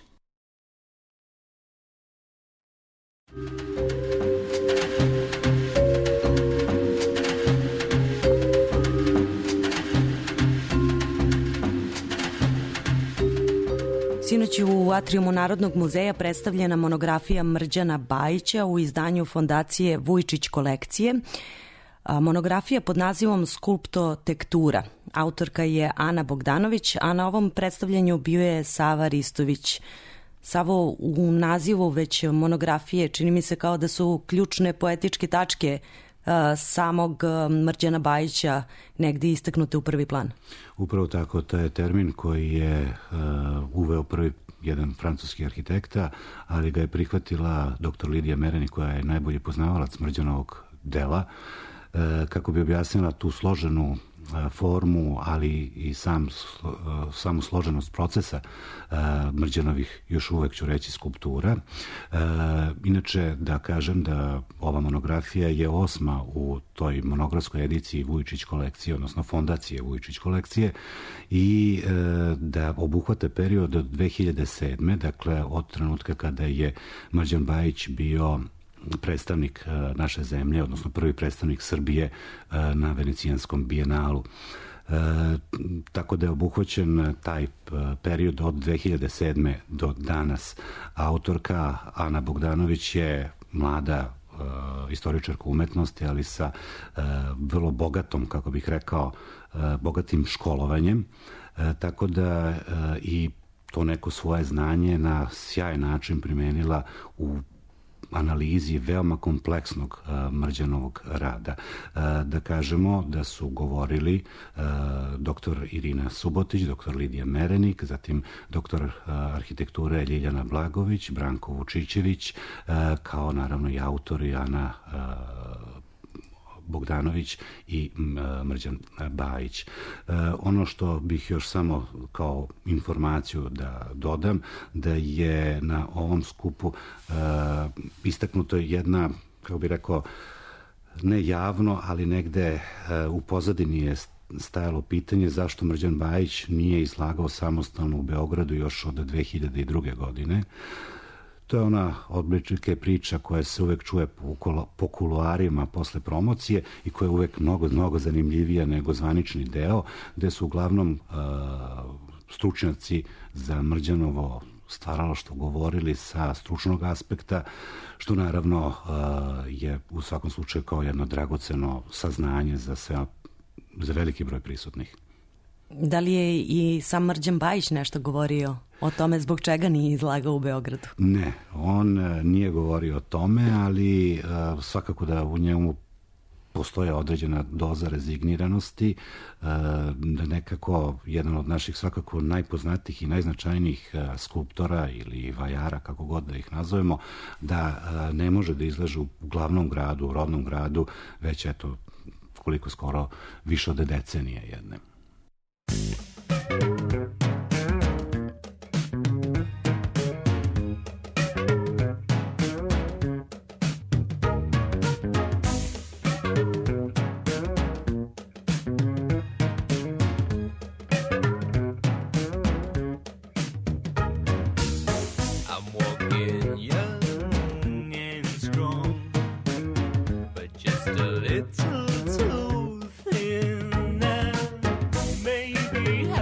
Sinoć u atrijumu Narodnog muzeja predstavljena monografija Mrđana Bajića u izdanju fondacije Vujčić kolekcije. Monografija pod nazivom Skulptotektura. Autorka je Ana Bogdanović, a na ovom predstavljanju bio je Sava Ristović. Savo, u nazivu već monografije čini mi se kao da su ključne poetičke tačke uh, samog Mrđana Bajića negdje istaknute u prvi plan. Upravo tako, to je termin koji je uh, uveo prvi jedan francuski arhitekta, ali ga je prihvatila doktor Lidija Merenik, koja je najbolji poznavalac Mrđanovog dela, uh, kako bi objasnila tu složenu formu, ali i sam, samu složenost procesa uh, Mrđanovih, još uvek ću reći, skulptura. Uh, inače, da kažem da ova monografija je osma u toj monografskoj ediciji Vujčić kolekcije, odnosno fondacije Vujčić kolekcije, i uh, da obuhvate period od dve hiljade sedme. Dakle, od trenutka kada je Mrđan Bajić bio predstavnik naše zemlje, odnosno prvi predstavnik Srbije na Venecijanskom bijenalu. E, tako da je obuhvaćen taj period od dve hiljade sedme do danas. Autorka Ana Bogdanović je mlada e, istoričarka umetnosti, ali sa e, vrlo bogatom, kako bih rekao, e, bogatim školovanjem. E, tako da e, i to neko svoje znanje na sjajan način primenila u analizi veoma kompleksnog uh, Mrđanovog rada. Uh, da kažemo da su govorili uh, doktor Irina Subotić, doktor Lidija Merenik, zatim doktor uh, arhitekture Ljiljana Blagović, Branko Vučićević, uh, kao naravno i autori Ana uh, Bogdanović i Mrđan Bajić. Ono što bih još samo kao informaciju da dodam, da je na ovom skupu istaknuto jedna, kako bih rekao, ne javno, ali negde u pozadini je stajalo pitanje zašto Mrđan Bajić nije izlagao samostalno u Beogradu još od dve hiljade druge. godine. To je ona odlična priča koja se uvek čuje po, po kuluarima posle promocije i koja je uvek mnogo, mnogo zanimljivija nego zvanični deo, gde su uglavnom uh, stručnjaci za Mrđanovo stvaralaštvo govorili sa stručnog aspekta, što naravno uh, je u svakom slučaju kao jedno dragoceno saznanje za, sve, za veliki broj prisutnih. Da li je i sam Mrđan Bajić nešto govorio o tome zbog čega nije izlagao u Beogradu? Ne, on nije govorio o tome, ali uh, svakako da u njemu postoje određena doza rezigniranosti, uh, da nekako jedan od naših svakako najpoznatijih i najznačajnijih uh, skulptora ili vajara, kako god da ih nazovemo, da uh, ne može da izlaže u glavnom gradu, u rodnom gradu, već eto koliko skoro više od decenije jedne. Little too thin now. Maybe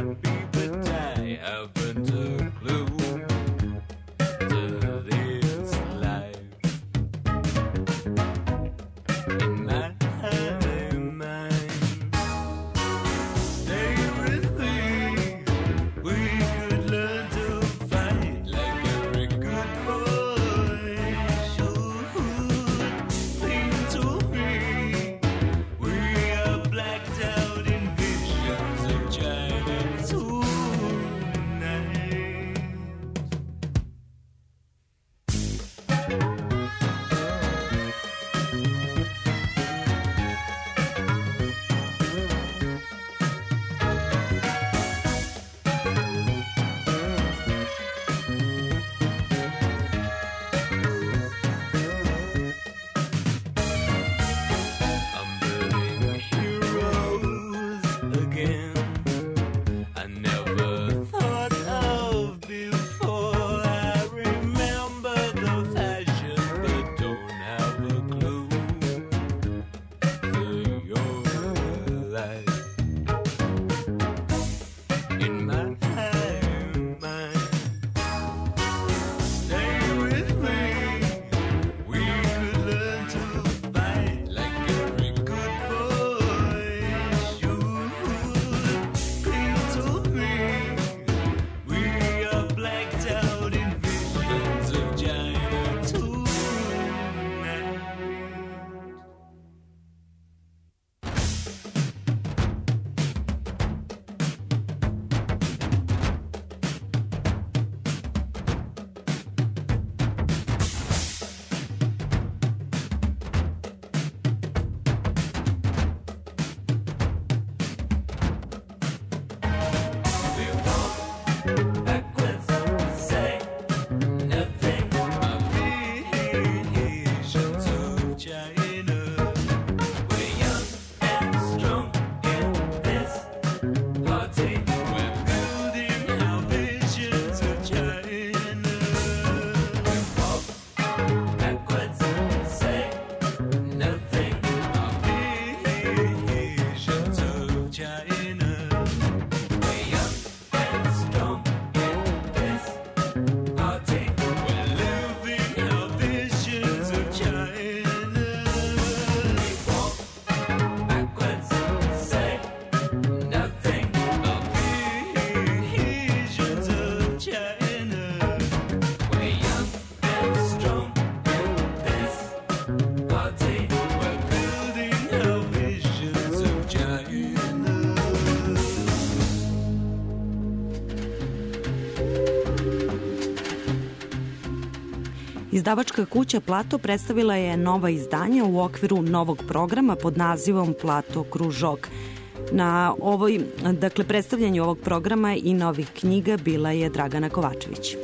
Izdavačka kuća Plato predstavila je nova izdanja u okviru novog programa pod nazivom Plato Kružok. Na ovoj, dakle, predstavljanju ovog programa i novih knjiga bila je Dragana Kovačević.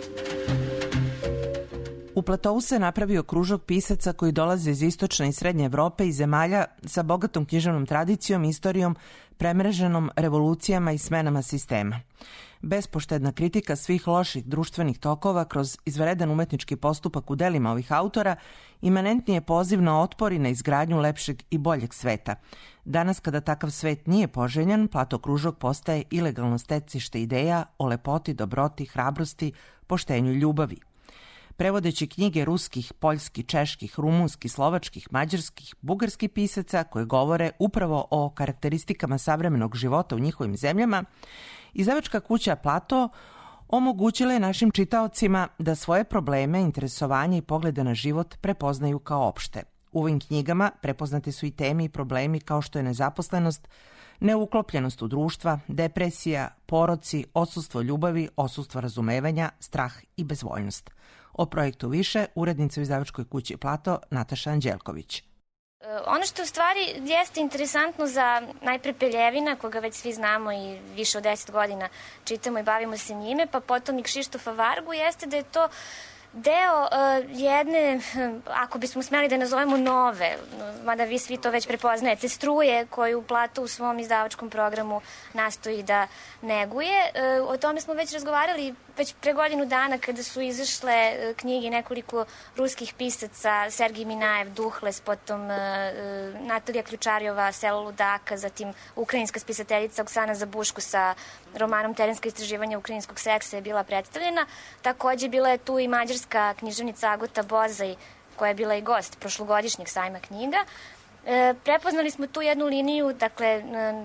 U Platou se napravio kružok pisaca koji dolaze iz istočne i srednje Evrope i zemalja sa bogatom književnom tradicijom, istorijom, premreženom revolucijama i smenama sistema. Bespoštedna kritika svih loših društvenih tokova kroz izveredan umetnički postupak u delima ovih autora imanentni je poziv na otpor i na izgradnju lepšeg i boljeg sveta. Danas, kada takav svet nije poželjan, Plato Kružok postaje ilegalno stecište ideja o lepoti, dobroti, hrabrosti, poštenju i ljubavi. Prevodeći knjige ruskih, poljskih, čeških, rumunskih, slovačkih, mađarskih, bugarskih pisaca koje govore upravo o karakteristikama savremenog života u njihovim zemljama, izdavačka kuća Plato omogućila je našim čitaocima da svoje probleme, interesovanje i poglede na život prepoznaju kao opšte. U ovim knjigama prepoznate su i teme i problemi kao što je nezaposlenost, neuklopljenost u društva, depresija, poroci, odsustvo ljubavi, odsustvo razumevanja, strah i bezvoljnost. O projektu više, urednica u izdavačkoj kući Plato, Nataša Anđelković. Ono što u stvari jeste interesantno za najpre Peljevina, koga već svi znamo i više od deset godina čitamo i bavimo se njime, pa potom i Kšištofa Vargu, jeste da je to deo uh, jedne, ako bismo smeli da nazovemo nove, mada vi svi to već prepoznajete, struje koju Plato u svom izdavačkom programu nastoji da neguje. Uh, o tome smo već razgovarali već pre godinu dana kada su izašle uh, knjige nekoliko ruskih pisaca, Sergij Minajev, Duhles, potom uh, Natalija Ključarjova, Selo ludaka, zatim ukrajinska spisateljica Oksana Zabuško sa romanom Terenska istraživanja ukrajinskog seksa je bila predstavljena. Takođe bila je tu i mađarska književnica Agota Bozaj, koja je bila i gost prošlogodišnjeg sajma knjiga. E, prepoznali smo tu jednu liniju, dakle,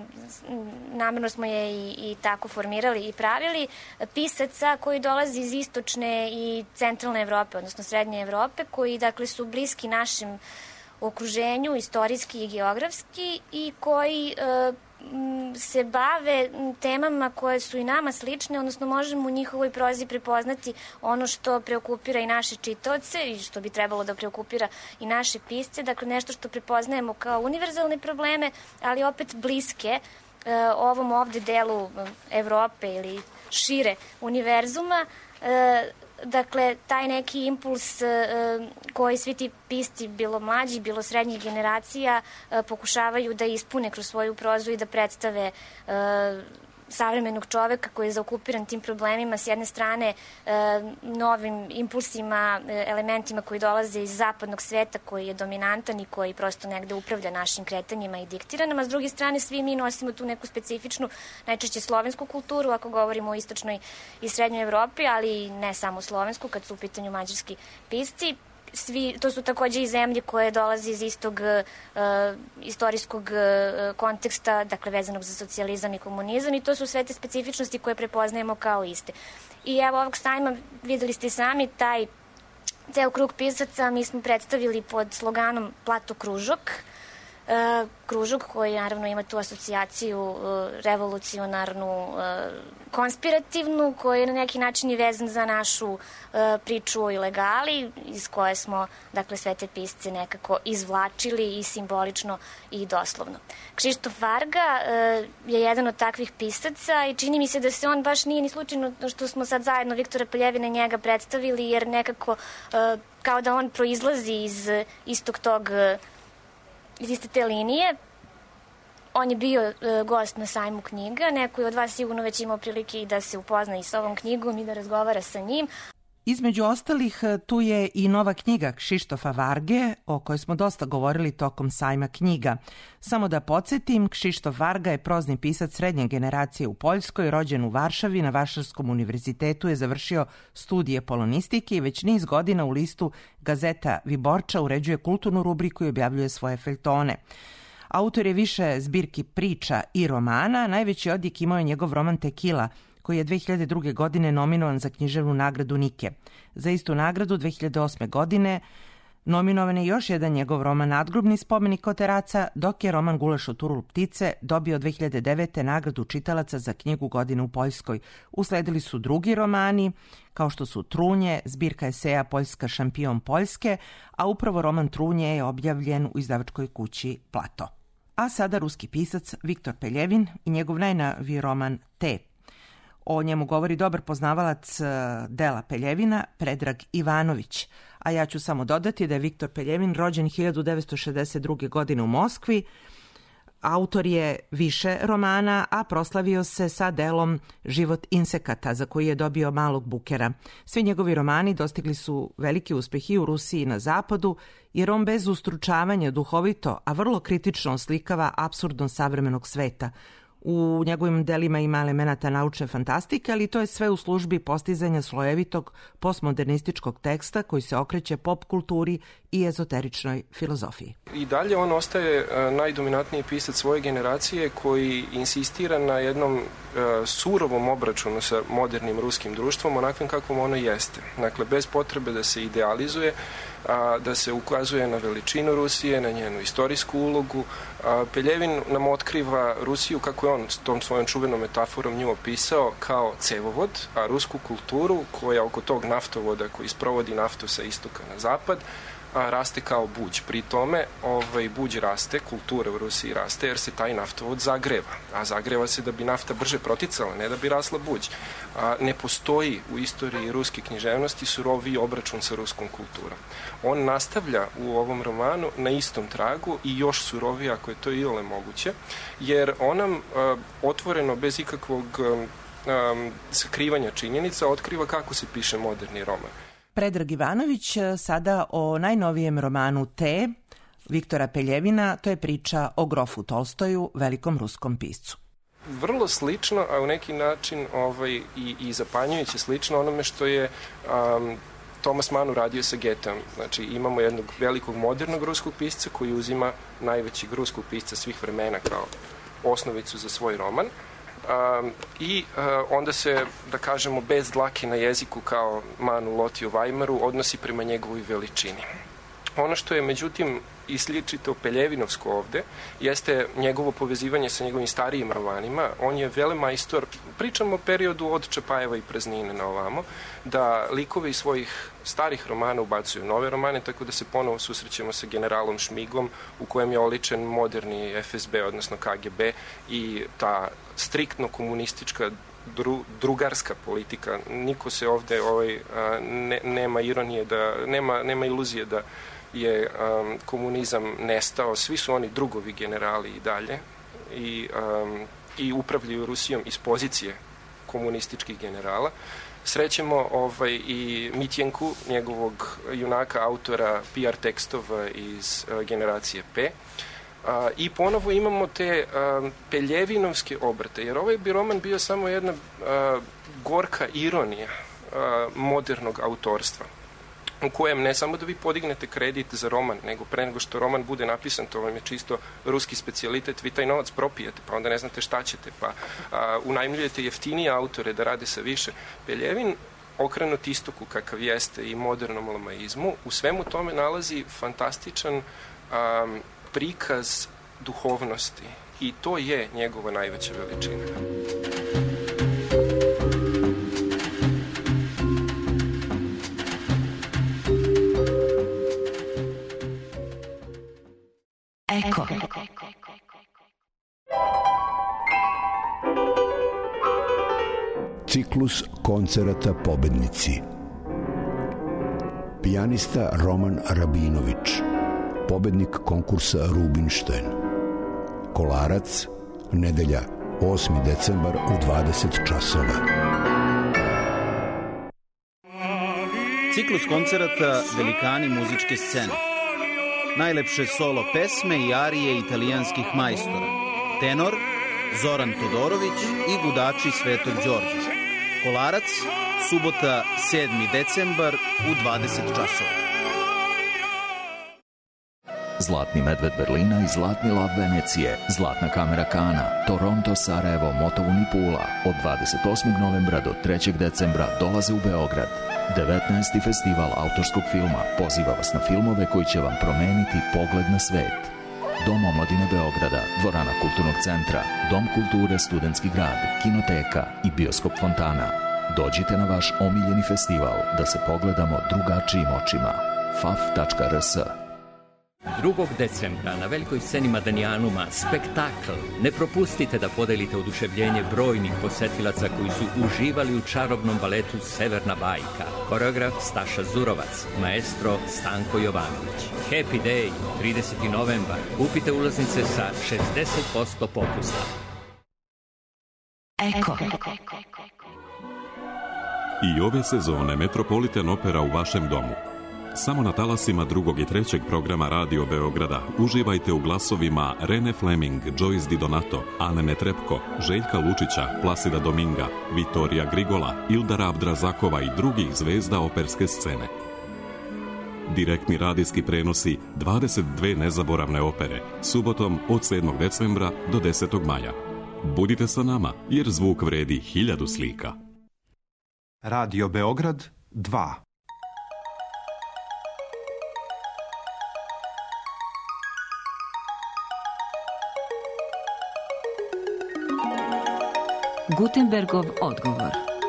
namerno smo je i, i tako formirali i pravili, pisaca koji dolazi iz istočne i centralne Evrope, odnosno srednje Evrope, koji, dakle, su bliski našem okruženju, istorijski i geografski, i koji e, se bave temama koje su i nama slične, odnosno možemo u njihovoj prozi prepoznati ono što preokupira i naše čitaoce i što bi trebalo da preokupira i naše pisce, dakle nešto što prepoznajemo kao univerzalne probleme, ali opet bliske uh, ovom ovde delu Evrope ili šire univerzuma. Uh, Dakle, taj neki impuls e, koji svi ti pisci, bilo mlađi, bilo srednjih generacija, e, pokušavaju da ispune kroz svoju prozu i da predstave e, savremenog čoveka koji je zaokupiran tim problemima, s jedne strane e, novim impulsima, e, elementima koji dolaze iz zapadnog sveta, koji je dominantan i koji prosto negde upravlja našim kretanjima i diktira nam, a s druge strane svi mi nosimo tu neku specifičnu, najčešće slovensku kulturu, ako govorimo o istočnoj i srednjoj Evropi, ali ne samo slovensku, kad su u pitanju mađarski pisci. Svi, to su takođe i zemlje koje dolaze iz istog uh, istorijskog uh, konteksta, dakle vezanog za socijalizam i komunizam, i to su sve te specifičnosti koje prepoznajemo kao iste. I evo ovog sajma, videli ste sami, taj ceo krug pisaca mi smo predstavili pod sloganom Plato Kružok. Uh, kružok koji naravno ima tu asocijaciju uh, revolucionarnu, uh, konspirativnu, koji je na neki način i vezan za našu uh, priču o ilegali, iz koje smo, dakle, sve te pisce nekako izvlačili i simbolično i doslovno. Kšištof Varga uh, je jedan od takvih pisaca i čini mi se da se on baš nije ni slučajno što smo sad zajedno Viktora Peljevina njega predstavili, jer nekako uh, kao da on proizlazi iz istog tog uh, iz iste te linije. On je bio e, gost na sajmu knjiga, neko je od vas sigurno već imao prilike i da se upozna i sa ovom knjigom i da razgovara sa njim. Između ostalih, tu je i nova knjiga Kšištofa Varge, o kojoj smo dosta govorili tokom sajma knjiga. Samo da podsjetim, Kšištof Varga je prozni pisac srednje generacije u Poljskoj, rođen u Varšavi, na Varšavskom univerzitetu je završio studije polonistike i već niz godina u listu Gazeta Viborča uređuje kulturnu rubriku i objavljuje svoje feljtone. Autor je više zbirki priča i romana, najveći odjek imao je njegov roman Tekila, koji je dve hiljade druge. godine nominovan za književnu nagradu Nike. Za istu nagradu dve hiljade osme. godine Nominovan je još jedan njegov roman Nadgrobni spomenik Oteraca, dok je roman Gulaš od Turul ptice dobio dve hiljade devete. nagradu čitalaca za knjigu godine u Poljskoj. Usledili su drugi romani, kao što su Trunje, zbirka eseja Poljska šampion Poljske, a upravo roman Trunje je objavljen u izdavačkoj kući Plato. A sada ruski pisac Viktor Peljevin i njegov najnoviji roman Te. O njemu govori dobar poznavalac dela Peljevina, Predrag Ivanović. A ja ću samo dodati da je Viktor Peljevin rođen hiljadu devetsto šezdeset druge. godine u Moskvi. Autor je više romana, a proslavio se sa delom Život insekata, za koji je dobio Malog Bukera. Svi njegovi romani dostigli su veliki uspeh i u Rusiji i na Zapadu, jer on bez ustručavanja duhovito, a vrlo kritično oslikava apsurdnost savremenog sveta. U njegovim delima ima elemenata naučne fantastike, ali to je sve u službi postizanja slojevitog postmodernističkog teksta koji se okreće pop kulturi i ezoteričnoj filozofiji. I dalje on ostaje najdominantniji pisac svoje generacije koji insistira na jednom surovom obračunu sa modernim ruskim društvom, onakvim kakvom ono jeste. Dakle, bez potrebe da se idealizuje, da se ukazuje na veličinu Rusije, na njenu istorijsku ulogu. Peljevin nam otkriva Rusiju, kako je on s tom svojom čuvenom metaforom nju opisao, kao cevovod, a rusku kulturu koja oko tog naftovoda koji sprovodi naftu sa istoka na zapad, a raste kao buđ. Pri tome ovaj, buđ raste, kultura u Rusiji raste jer se taj naftovod zagreva. A zagreva se da bi nafta brže proticala, ne da bi rasla buđ. A, ne postoji u istoriji ruske književnosti suroviji obračun sa ruskom kulturom. On nastavlja u ovom romanu na istom tragu i još surovije ako je to iole moguće, jer on nam a, otvoreno, bez ikakvog a, sakrivanja činjenica, otkriva kako se piše moderni roman. Predrag Ivanović sada o najnovijem romanu Te, Viktora Peljevina, to je priča o grofu Tolstoju, velikom ruskom piscu. Vrlo slično, a u neki način ovaj, i, i zapanjujuće slično onome što je um, Thomas Mann uradio sa Geteom. Znači, imamo jednog velikog modernog ruskog pisca koji uzima najvećeg ruskog pisca svih vremena kao osnovicu za svoj roman. Um, i uh, onda se, da kažemo, bez dlake na jeziku kao Man u Loti u Vajmaru odnosi prema njegovoj veličini. Ono što je, međutim, isličito Peljevinovsko ovde, jeste njegovo povezivanje sa njegovim starijim romanima. On je velemajstor, pričamo o periodu od Čapajeva i Praznine na ovamo, da likove iz svojih starih romana ubacuju nove romane, tako da se ponovo susrećemo sa generalom Šmigom, u kojem je oličen moderni F S B, odnosno K G B, i ta striktno komunistička dru, drugarska politika. Niko se ovde ovaj, ne, nema ironije, da, nema, nema iluzije da je um, komunizam nestao. Svi su oni drugovi generali i dalje i, um, i upravljaju Rusijom iz pozicije komunističkih generala. Srećemo ovaj, i Mitjenku, njegovog junaka, autora P R tekstova iz uh, generacije P. Uh, I ponovo imamo te uh, Peljevinovske obrate, jer ovaj bi roman bio samo jedna uh, gorka ironija uh, modernog autorstva, u kojem ne samo da vi podignete kredit za roman, nego pre nego što roman bude napisan, to vam je čisto ruski specijalitet, vi taj novac propijete, pa onda ne znate šta ćete, pa a, unajmljujete jeftinije autore da rade sa više. Peljevin, okrenut istoku kakav jeste i modernom lamaizmu, u svemu tome nalazi fantastičan a, prikaz duhovnosti i to je njegova najveća veličina. Eko. Ciklus koncerata Pobednici. Pijanista Roman Rabinović, pobednik konkursa Rubinštajn. Kolarac, nedelja, osmi decembar u dvadeset časova. Ciklus koncerata Velikani muzičke scene. Najlepše solo pesme i arije italijanskih majstora. Tenor Zoran Todorović i gudači Svetog Đorđa. Kolarac, subota sedmi decembar u dvadeset časova. Zlatni medved Berlina i Zlatni lav Venecije, Zlatna kamera Kana, Toronto, Sarajevo, Motovun i Pula od dvadeset osmog novembra do trećeg decembra dolaze u Beograd. devetnaesti festival autorskog filma poziva vas na filmove koji će vam promeniti pogled na svet. Dom omladine Beograda, dvorana Kulturnog centra, Dom kulture Studentski grad, Kinoteka i Bioskop Fontana. Dođite na vaš omiljeni festival da se pogledamo drugačijim očima. f a f tačka r s. drugog decembra na velikoj sceni Madanijanuma spektakl. Ne propustite da podelite oduševljenje brojnih posetilaca koji su uživali u čarobnom baletu Severna bajka. Koreograf Staša Zurovac, maestro Stanko Jovanović. Happy Day, trideseti novembar. Kupite ulaznice sa šezdeset posto popusta. Eko. I ove sezone Metropolitan Opera u vašem domu. Samo na talasima drugog i trećeg programa Radio Beograda uživajte u glasovima Rene Fleming, Joyce Di Donato, Ane Netrebko, Željka Lučića, Plasida Dominga, Vitorija Grigola, Ildara Abdrazakova i drugih zvezda operske scene. Direktni radijski prenosi dvadeset dve nezaboravne opere, subotom od sedmog decembra do desetog maja. Budite sa nama, jer zvuk vredi hiljadu slika. Radio Beograd dva. Gutenbergov odgovor.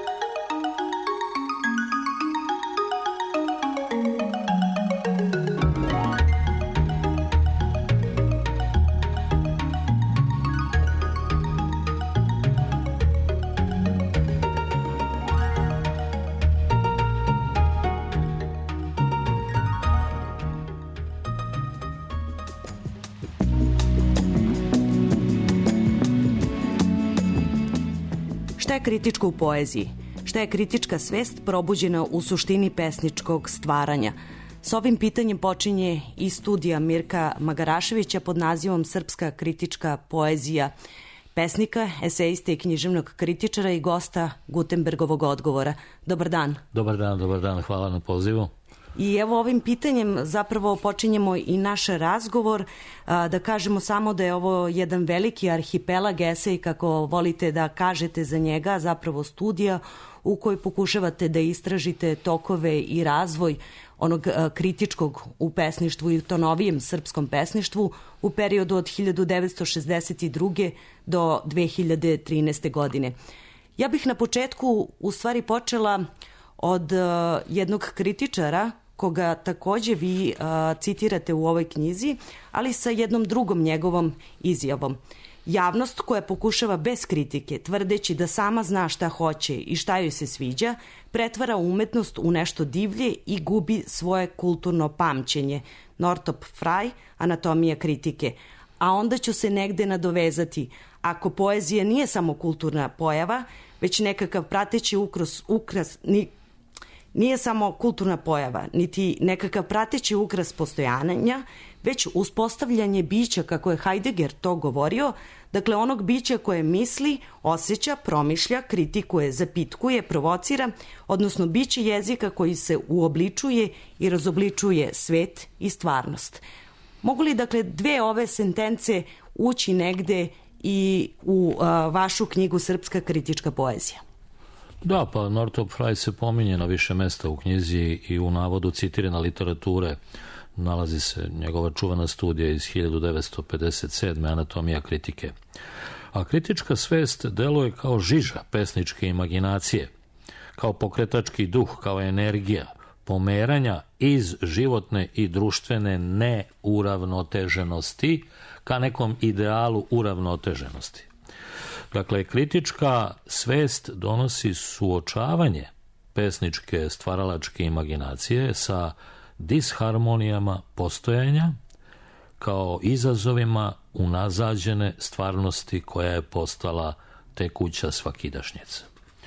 Šta je kritičko u poeziji? Šta je kritička svest probuđena u suštini pesničkog stvaranja? S ovim pitanjem počinje i studija Mirka Magaraševića pod nazivom Srpska kritička poezija, pesnika, eseiste i književnog kritičara i gosta Gutenbergovog odgovora. Dobar dan. Dobar dan, dobar dan, hvala na pozivu. I evo ovim pitanjem zapravo počinjemo i naš razgovor, da kažemo samo da je ovo jedan veliki arhipelag esej, kako volite da kažete za njega, zapravo studija u kojoj pokušavate da istražite tokove i razvoj onog kritičkog u pesništvu i to novijem srpskom pesništvu u periodu od hiljadu devetsto šezdeset druge do dve hiljade trinaeste. godine. Ja bih na početku u stvari počela od jednog kritičara koga takođe vi uh, citirate u ovoj knjizi, ali sa jednom drugom njegovom izjavom. Javnost koja pokušava bez kritike, tvrdeći da sama zna šta hoće i šta joj se sviđa, pretvara umetnost u nešto divlje i gubi svoje kulturno pamćenje. Northrop Frye, Anatomija kritike. A onda ću se negde nadovezati. Ako poezija nije samo kulturna pojava, već nekakav prateći ukras, ukras ni, nije samo kulturna pojava, niti nekakav prateći ukras postojanja, već uspostavljanje bića, kako je Heidegger to govorio, dakle onog bića koje misli, osjeća, promišlja, kritikuje, zapitkuje, provocira, odnosno biće jezika koji se uobličuje i razobličuje svet i stvarnost. Mogu li dakle dve ove sentence ući negde i u a, vašu knjigu Srpska kritička poezija? Da, pa Northrop Frye se pominje na više mesta u knjizi i u navodu citirane literature nalazi se njegova čuvena studija iz hiljadu devetsto pedeset sedme. Anatomija kritike. A kritička svest deluje kao žiža pesničke imaginacije, kao pokretački duh, kao energija pomeranja iz životne i društvene neuravnoteženosti ka nekom idealu uravnoteženosti. Dakle, kritička svest donosi suočavanje pesničke stvaralačke imaginacije sa disharmonijama postojanja kao izazovima unazađene stvarnosti koja je postala tekuća svakidašnjica.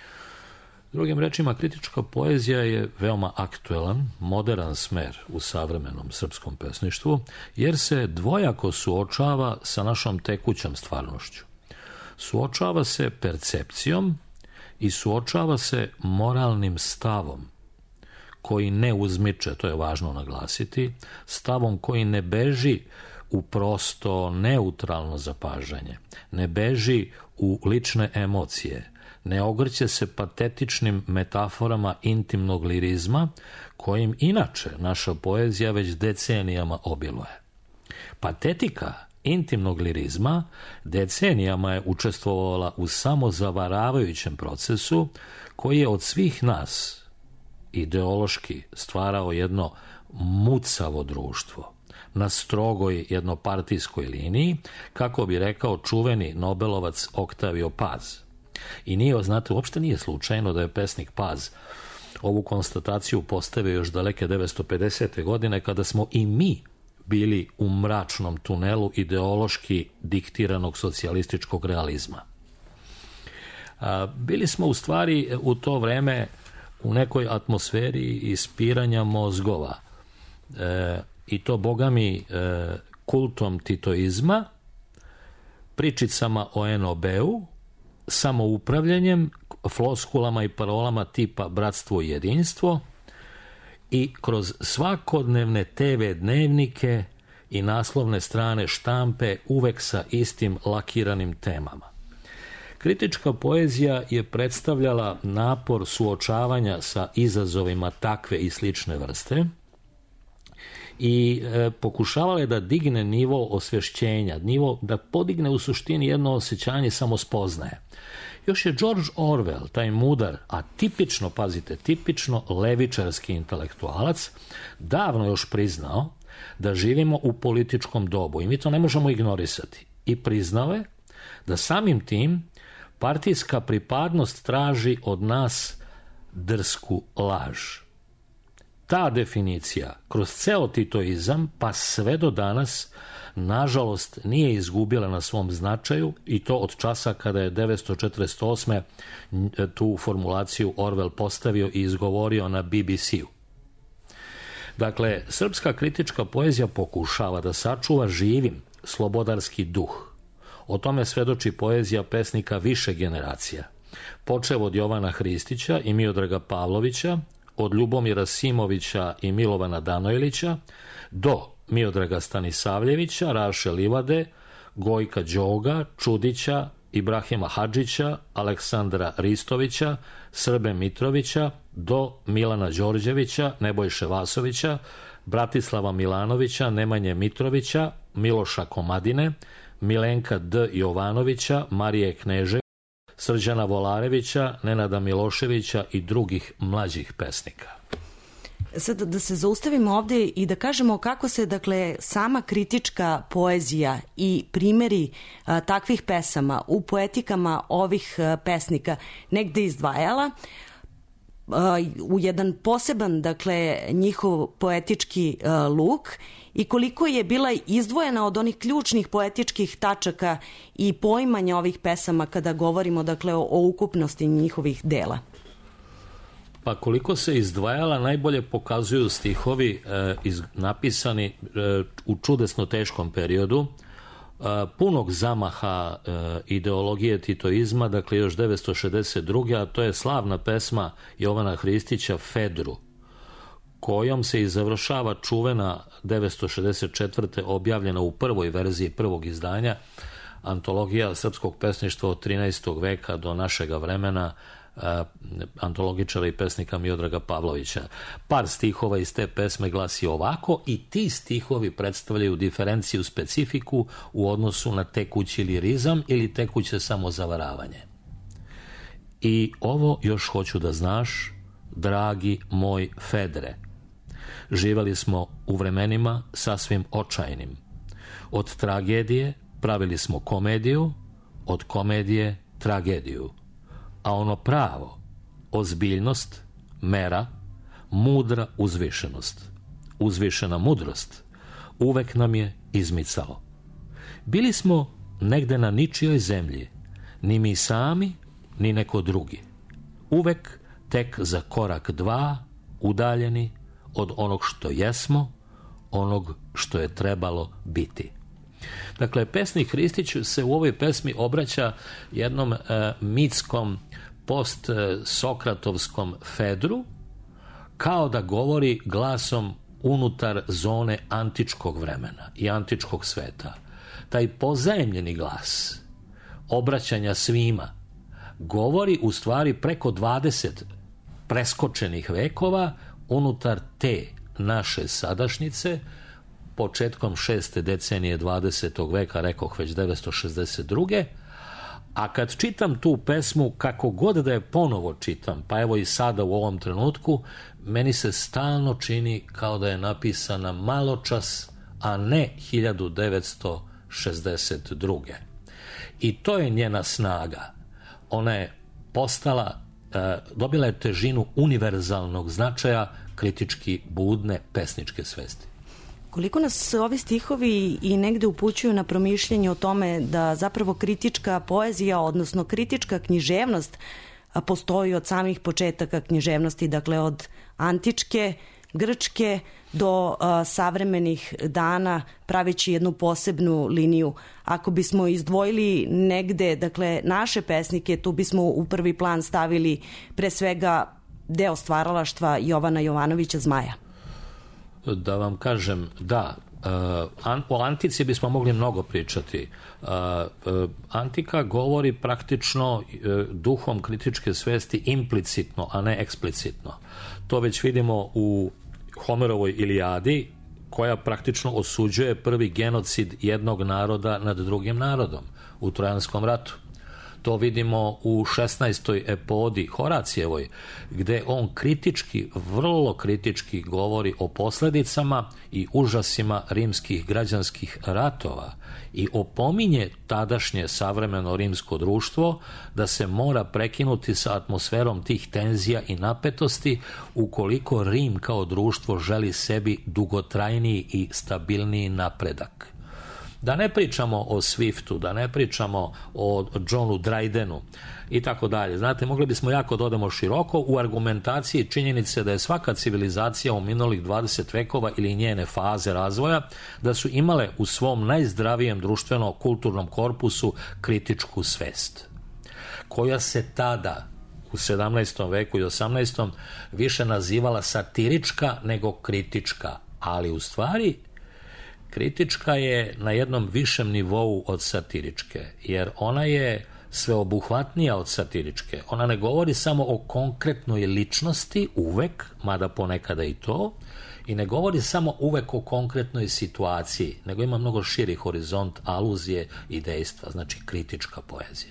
Drugim rečima, kritička poezija je veoma aktuelan, moderan smer u savremenom srpskom pesništvu, jer se dvojako suočava sa našom tekućom stvarnošću. Suočava se percepcijom i suočava se moralnim stavom koji ne uzmiče, to je važno naglasiti, stavom koji ne beži u prosto neutralno zapažanje, ne beži u lične emocije, ne ogrće se patetičnim metaforama intimnog lirizma, kojim inače naša poezija već decenijama obiluje. Patetika intimnog lirizma decenijama je učestvovala u samozavaravajućem procesu koji je od svih nas ideološki stvarao jedno mucavo društvo na strogoj jednopartijskoj liniji, kako bi rekao čuveni Nobelovac Oktavio Paz. I nije, znate, uopšte nije slučajno da je pesnik Paz ovu konstataciju postavio još daleke devetsto pedesete. godine, kada smo i mi bili u mračnom tunelu ideološki diktiranog socijalističkog realizma. A, bili smo u stvari u to vreme u nekoj atmosferi ispiranja mozgova, e, i to, boga mi, e, kultom titoizma, pričicama o en o be-u, samoupravljanjem, floskulama i parolama tipa bratstvo i jedinstvo, i kroz svakodnevne te ve dnevnike i naslovne strane štampe uvek sa istim lakiranim temama. Kritička poezija je predstavljala napor suočavanja sa izazovima takve i slične vrste i e, pokušavala je da digne nivo osvešćenja, nivo, da podigne u suštini jedno osjećanje samospoznaje. Još je George Orwell, taj mudar, a tipično, pazite, tipično levičarski intelektualac, davno još priznao da živimo u političkom dobu i mi to ne možemo ignorisati. I priznao je da samim tim partijska pripadnost traži od nas drsku laž. Ta definicija kroz ceo titoizam pa sve do danas nažalost nije izgubila na svom značaju, i to od časa kada je devetsto četrdeset osme. tu formulaciju Orwell postavio i izgovorio na be be ce-u. Dakle, srpska kritička poezija pokušava da sačuva živim slobodarski duh. O tome svedoči poezija pesnika više generacija, počev od Jovana Hristića i Miodraga Pavlovića, od Ljubomira Simovića i Milovana Danojlića, do Miodraga Stanisavljevića, Raše Livade, Gojka Đoga, Čudića, Ibrahima Hadžića, Aleksandra Ristovića, Srbe Mitrovića, do Milana Đorđevića, Nebojše Vasovića, Bratislava Milanovića, Nemanje Mitrovića, Miloša Komadine, Milenka D. Jovanovića, Marije Kneževića, Srđana Volarevića, Nenada Miloševića i drugih mlađih pesnika. Sad da se zaustavimo ovde i da kažemo kako se, dakle, sama kritička poezija i primjeri a, takvih pesama u poetikama ovih a, pesnika negde izdvajala a, u jedan poseban, dakle, njihov poetički a, luk, i koliko je bila izdvojena od onih ključnih poetičkih tačaka i poimanja ovih pesama kada govorimo, dakle, o, o ukupnosti njihovih dela. Pa koliko se izdvajala najbolje pokazuju stihovi e, iz, napisani e, u čudesno teškom periodu, e, punog zamaha e, ideologije titoizma, dakle još devetsto šezdeset druge. a to je slavna pesma Jovana Hristića Fedru, kojom se i završava čuvena devetsto šezdeset četvrte. objavljena u prvoj verziji prvog izdanja antologija srpskog pesništva od trinaestog veka do našega vremena, antologičara i pesnika Miodraga Pavlovića. Par stihova iz te pesme glasi ovako, i ti stihovi predstavljaju diferenciju, specifiku u odnosu na tekući lirizam ili tekuće samozavaravanje. I ovo još hoću da znaš, dragi moj Fedre. Živeli smo u vremenima sasvim očajnim. Od tragedije pravili smo komediju, od komedije tragediju. A ono pravo, ozbiljnost, mera, mudra uzvišenost, uzvišena mudrost, uvek nam je izmicalo. Bili smo negde na ničijoj zemlji, ni mi sami, ni neko drugi. Uvek tek za korak dva udaljeni od onog što jesmo, onog što je trebalo biti. Dakle, pesnik Hristić se u ovoj pesmi obraća jednom e, mitskom post-sokratovskom Fedru, kao da govori glasom unutar zone antičkog vremena i antičkog sveta. Taj pozajemljeni glas obraćanja svima govori u stvari preko dvadeset preskočenih vekova unutar te naše sadašnjice, početkom šeste decenije dvadesetog veka, rekoh već devetsto šezdeset druge. A kad čitam tu pesmu, kako god da je ponovo čitam, pa evo i sada u ovom trenutku, meni se stalno čini kao da je napisana maločas, a ne hiljadu devetsto šezdeset druge. I to je njena snaga. Ona je postala, dobila je težinu univerzalnog značaja kritički budne pesničke svesti. Koliko nas ovi stihovi i negde upućuju na promišljanje o tome da zapravo kritička poezija, odnosno kritička književnost, postoji od samih početaka književnosti, dakle od antičke, grčke do a, savremenih dana, praveći jednu posebnu liniju. Ako bismo izdvojili negde, dakle, naše pesnike, tu bismo u prvi plan stavili pre svega deo stvaralaštva Jovana Jovanovića Zmaja. Da vam kažem, da, o antici bismo mogli mnogo pričati. Antika govori praktično duhom kritičke svesti implicitno, a ne eksplicitno. To već vidimo u Homerovoj Ilijadi, koja praktično osuđuje prvi genocid jednog naroda nad drugim narodom u Trojanskom ratu. To vidimo u šesnaestoj epodi Horacijevoj, gde on kritički, vrlo kritički govori o posledicama i užasima rimskih građanskih ratova i opominje tadašnje savremeno rimsko društvo da se mora prekinuti sa atmosferom tih tenzija i napetosti ukoliko Rim kao društvo želi sebi dugotrajniji i stabilniji napredak. Da ne pričamo o Swiftu, da ne pričamo o Johnu Drydenu i tako dalje. Znate, mogli bismo jako da odemo široko u argumentaciji činjenice da je svaka civilizacija u minulih dvadeset vekova ili njene faze razvoja, da su imale u svom najzdravijem društveno-kulturnom korpusu kritičku svest, koja se tada u sedamnaestom veku i osamnaestom više nazivala satirička nego kritička, ali u stvari kritička je na jednom višem nivou od satiričke, jer ona je sveobuhvatnija od satiričke. Ona ne govori samo o konkretnoj ličnosti uvek, mada ponekada i to, i ne govori samo uvek o konkretnoj situaciji, nego ima mnogo širi horizont aluzije i dejstva, znači kritička poezija.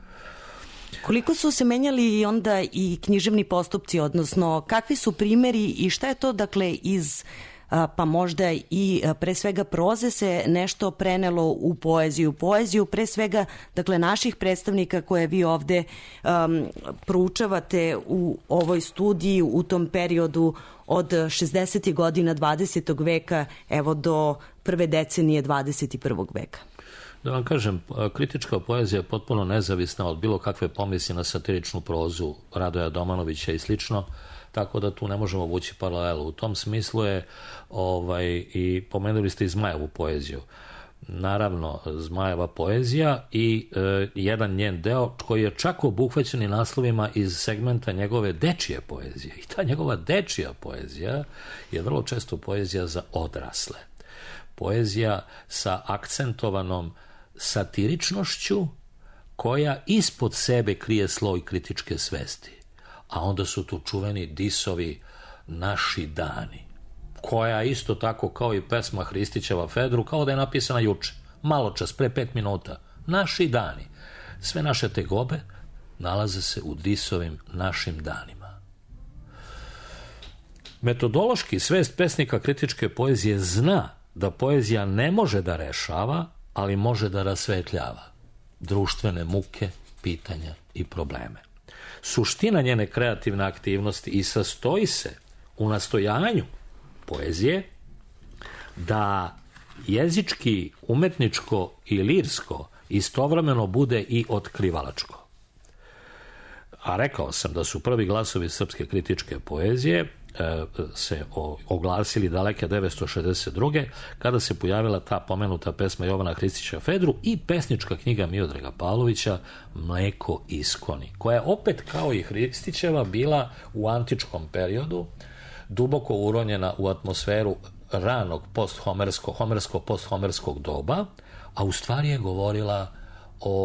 Koliko su se menjali onda i književni postupci, odnosno kakvi su primjeri i šta je to, dakle, iz pa možda i pre svega proze se nešto prenelo u poeziju. Poeziju pre svega, dakle, naših predstavnika koje vi ovde um, proučavate u ovoj studiji u tom periodu od šezdesetih godina dvadesetog veka evo do prve decenije dvadeset i prvog veka. Da vam kažem, kritička poezija je potpuno nezavisna od bilo kakve pomisli na satiričnu prozu Radoja Domanovića i slično, tako da tu ne možemo vući paralelu. U tom smislu je, ovaj, i pomenuli ste i Zmajevu poeziju. Naravno, Zmajeva poezija i e, jedan njen deo koji je čak obuhvaćen i naslovima iz segmenta njegove dečije poezije. I ta njegova dečija poezija je vrlo često poezija za odrasle. Poezija sa akcentovanom satiričnošću koja ispod sebe krije sloj kritičke svesti. A onda su tu čuveni disovi Naši dani, koja isto tako kao i pesma Hristićeva Fedru, kao da je napisana juče, malo čas, pre pet minuta. Naši dani. Sve naše tegobe nalaze se u disovim Našim danima. Metodološki svest pesnika kritičke poezije zna da poezija ne može da rešava, ali može da rasvetljava društvene muke, pitanja i probleme. Suština njene kreativne aktivnosti i sastoji se u nastojanju poezije da jezički, umetničko i lirsko istovremeno bude i otkrivalačko. A rekao sam da su prvi glasovi srpske kritičke poezije e, se oglasili daleke devetsto šezdeset druge kada se pojavila ta pomenuta pesma Jovana Hristića Fedru i pesnička knjiga Miodraga Pavlovića Mleko iskoni, koja je opet kao i Hristićeva bila u antičkom periodu, duboko uronjena u atmosferu ranog posthomerskog, homersko posthomerskog doba, a u stvari je govorila o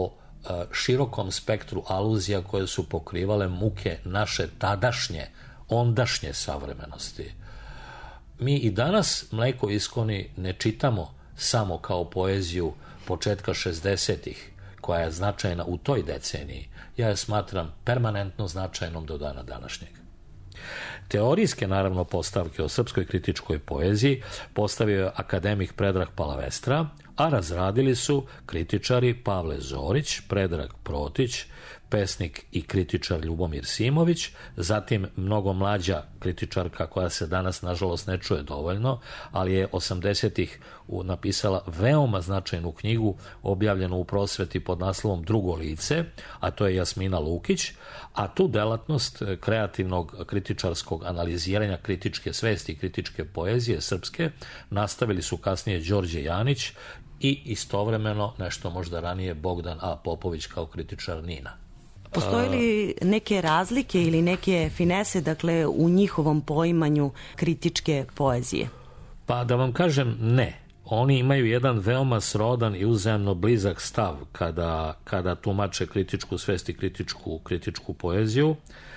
širokom spektru aluzija koje su pokrivale muke naše tadašnje, ondašnje savremenosti. Mi i danas Mleko iskoni ne čitamo samo kao poeziju početka šezdesetih, koja je značajna u toj deceniji. Ja je smatram permanentno značajnom do dana današnjeg. Teorijske, naravno, postavke o srpskoj kritičkoj poeziji postavio je akademik Predrag Palavestra, a razradili su kritičari Pavle Zorić, Predrag Protić, pesnik i kritičar Ljubomir Simović, zatim mnogo mlađa kritičarka koja se danas nažalost ne čuje dovoljno, ali je osamdesetih napisala veoma značajnu knjigu objavljenu u Prosveti pod naslovom Drugo lice, a to je Jasmina Lukić, a tu delatnost kreativnog kritičarskog analiziranja kritičke svesti i kritičke poezije srpske nastavili su kasnije Đorđe Janić i istovremeno nešto možda ranije Bogdan A. Popović kao kritičar Nina. Postoje li neke razlike ili neke finese, dakle, u njihovom poimanju kritičke poezije? Pa da vam kažem, ne. Oni imaju jedan veoma srodan i uzajamno blizak stav kada, kada tumače kritičku svest i kritičku, kritičku poeziju.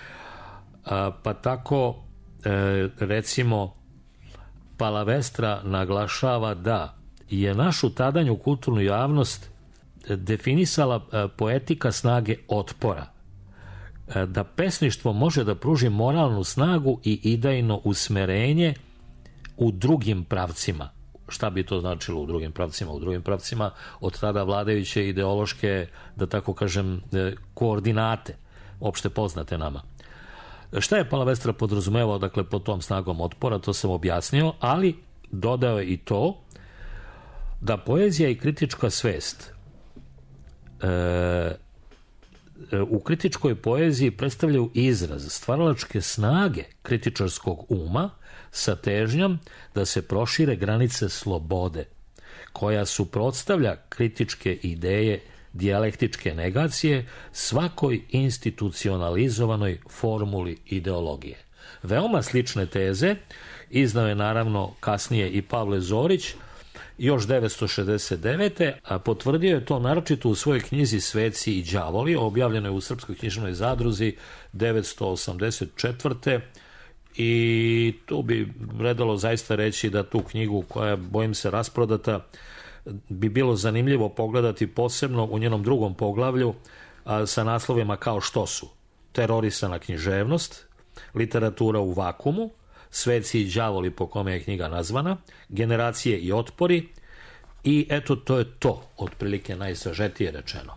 A, pa tako, e, recimo, Palavestra naglašava da je našu tadanju kulturnu javnost definisala poetika snage otpora, da pesništvo može da pruži moralnu snagu i idejno usmerenje u drugim pravcima. Šta bi to značilo u drugim pravcima? U drugim pravcima od tada vladajuće ideološke, da tako kažem, koordinate, opšte poznate nama. Šta je Palavestra podrazumevao, dakle, pod tom snagom otpora, to sam objasnio, ali dodao je i to da poezija i kritička svest E, u kritičkoj poeziji predstavljaju izraz stvaralačke snage kritičarskog uma sa težnjom da se prošire granice slobode, koja suprotstavlja kritičke ideje dijalektičke negacije svakoj institucionalizovanoj formuli ideologije. Veoma slične teze iznao je naravno kasnije i Pavle Zorić, još devetsto šezdeset devete. a potvrdio je to naročito u svojoj knjizi Sveci i đavoli, objavljeno je u Srpskoj književnoj zadruzi devetsto osamdeset četvrte. I tu bi redalo zaista reći da tu knjigu, koja je, bojim se, rasprodata, bi bilo zanimljivo pogledati posebno u njenom drugom poglavlju a, sa naslovima kao što su Terorisana književnost, Literatura u vakumu, Sveci i đavoli, po kome je knjiga nazvana, Generacije i otpori, i eto, to je to, otprilike najsažetije rečeno.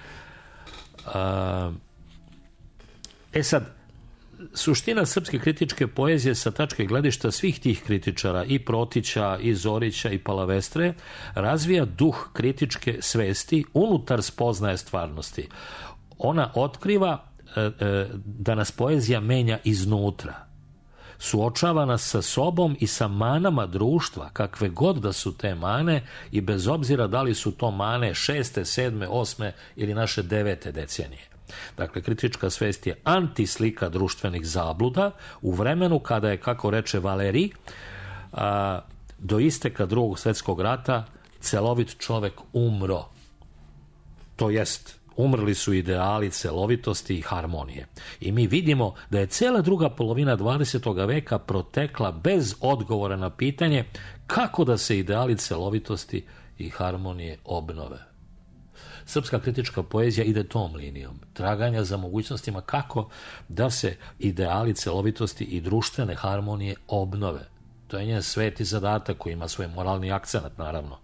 E sad, suština srpske kritičke poezije sa tačke gledišta svih tih kritičara, i Protića, i Zorića, i Palavestre, razvija duh kritičke svesti unutar spoznaje stvarnosti. Ona otkriva da nas poezija menja iznutra, suočava nas sa sobom i sa manama društva, kakve god da su te mane, i bez obzira da li su to mane šeste, sedme, osme ili naše devete decenije. Dakle, kritička svest je antislika društvenih zabluda u vremenu kada je, kako reče Valeri, a, do isteka Drugog svjetskog rata celovit čovek umro. To jest, umrli su ideali celovitosti i harmonije. I mi vidimo da je cela druga polovina dvadesetog veka protekla bez odgovora na pitanje kako da se ideali celovitosti i harmonije obnove. Srpska kritička poezija ide tom linijom traganja za mogućnostima kako da se ideali celovitosti i društvene harmonije obnove. To je njen sveti zadatak koji ima svoj moralni akcenat, naravno.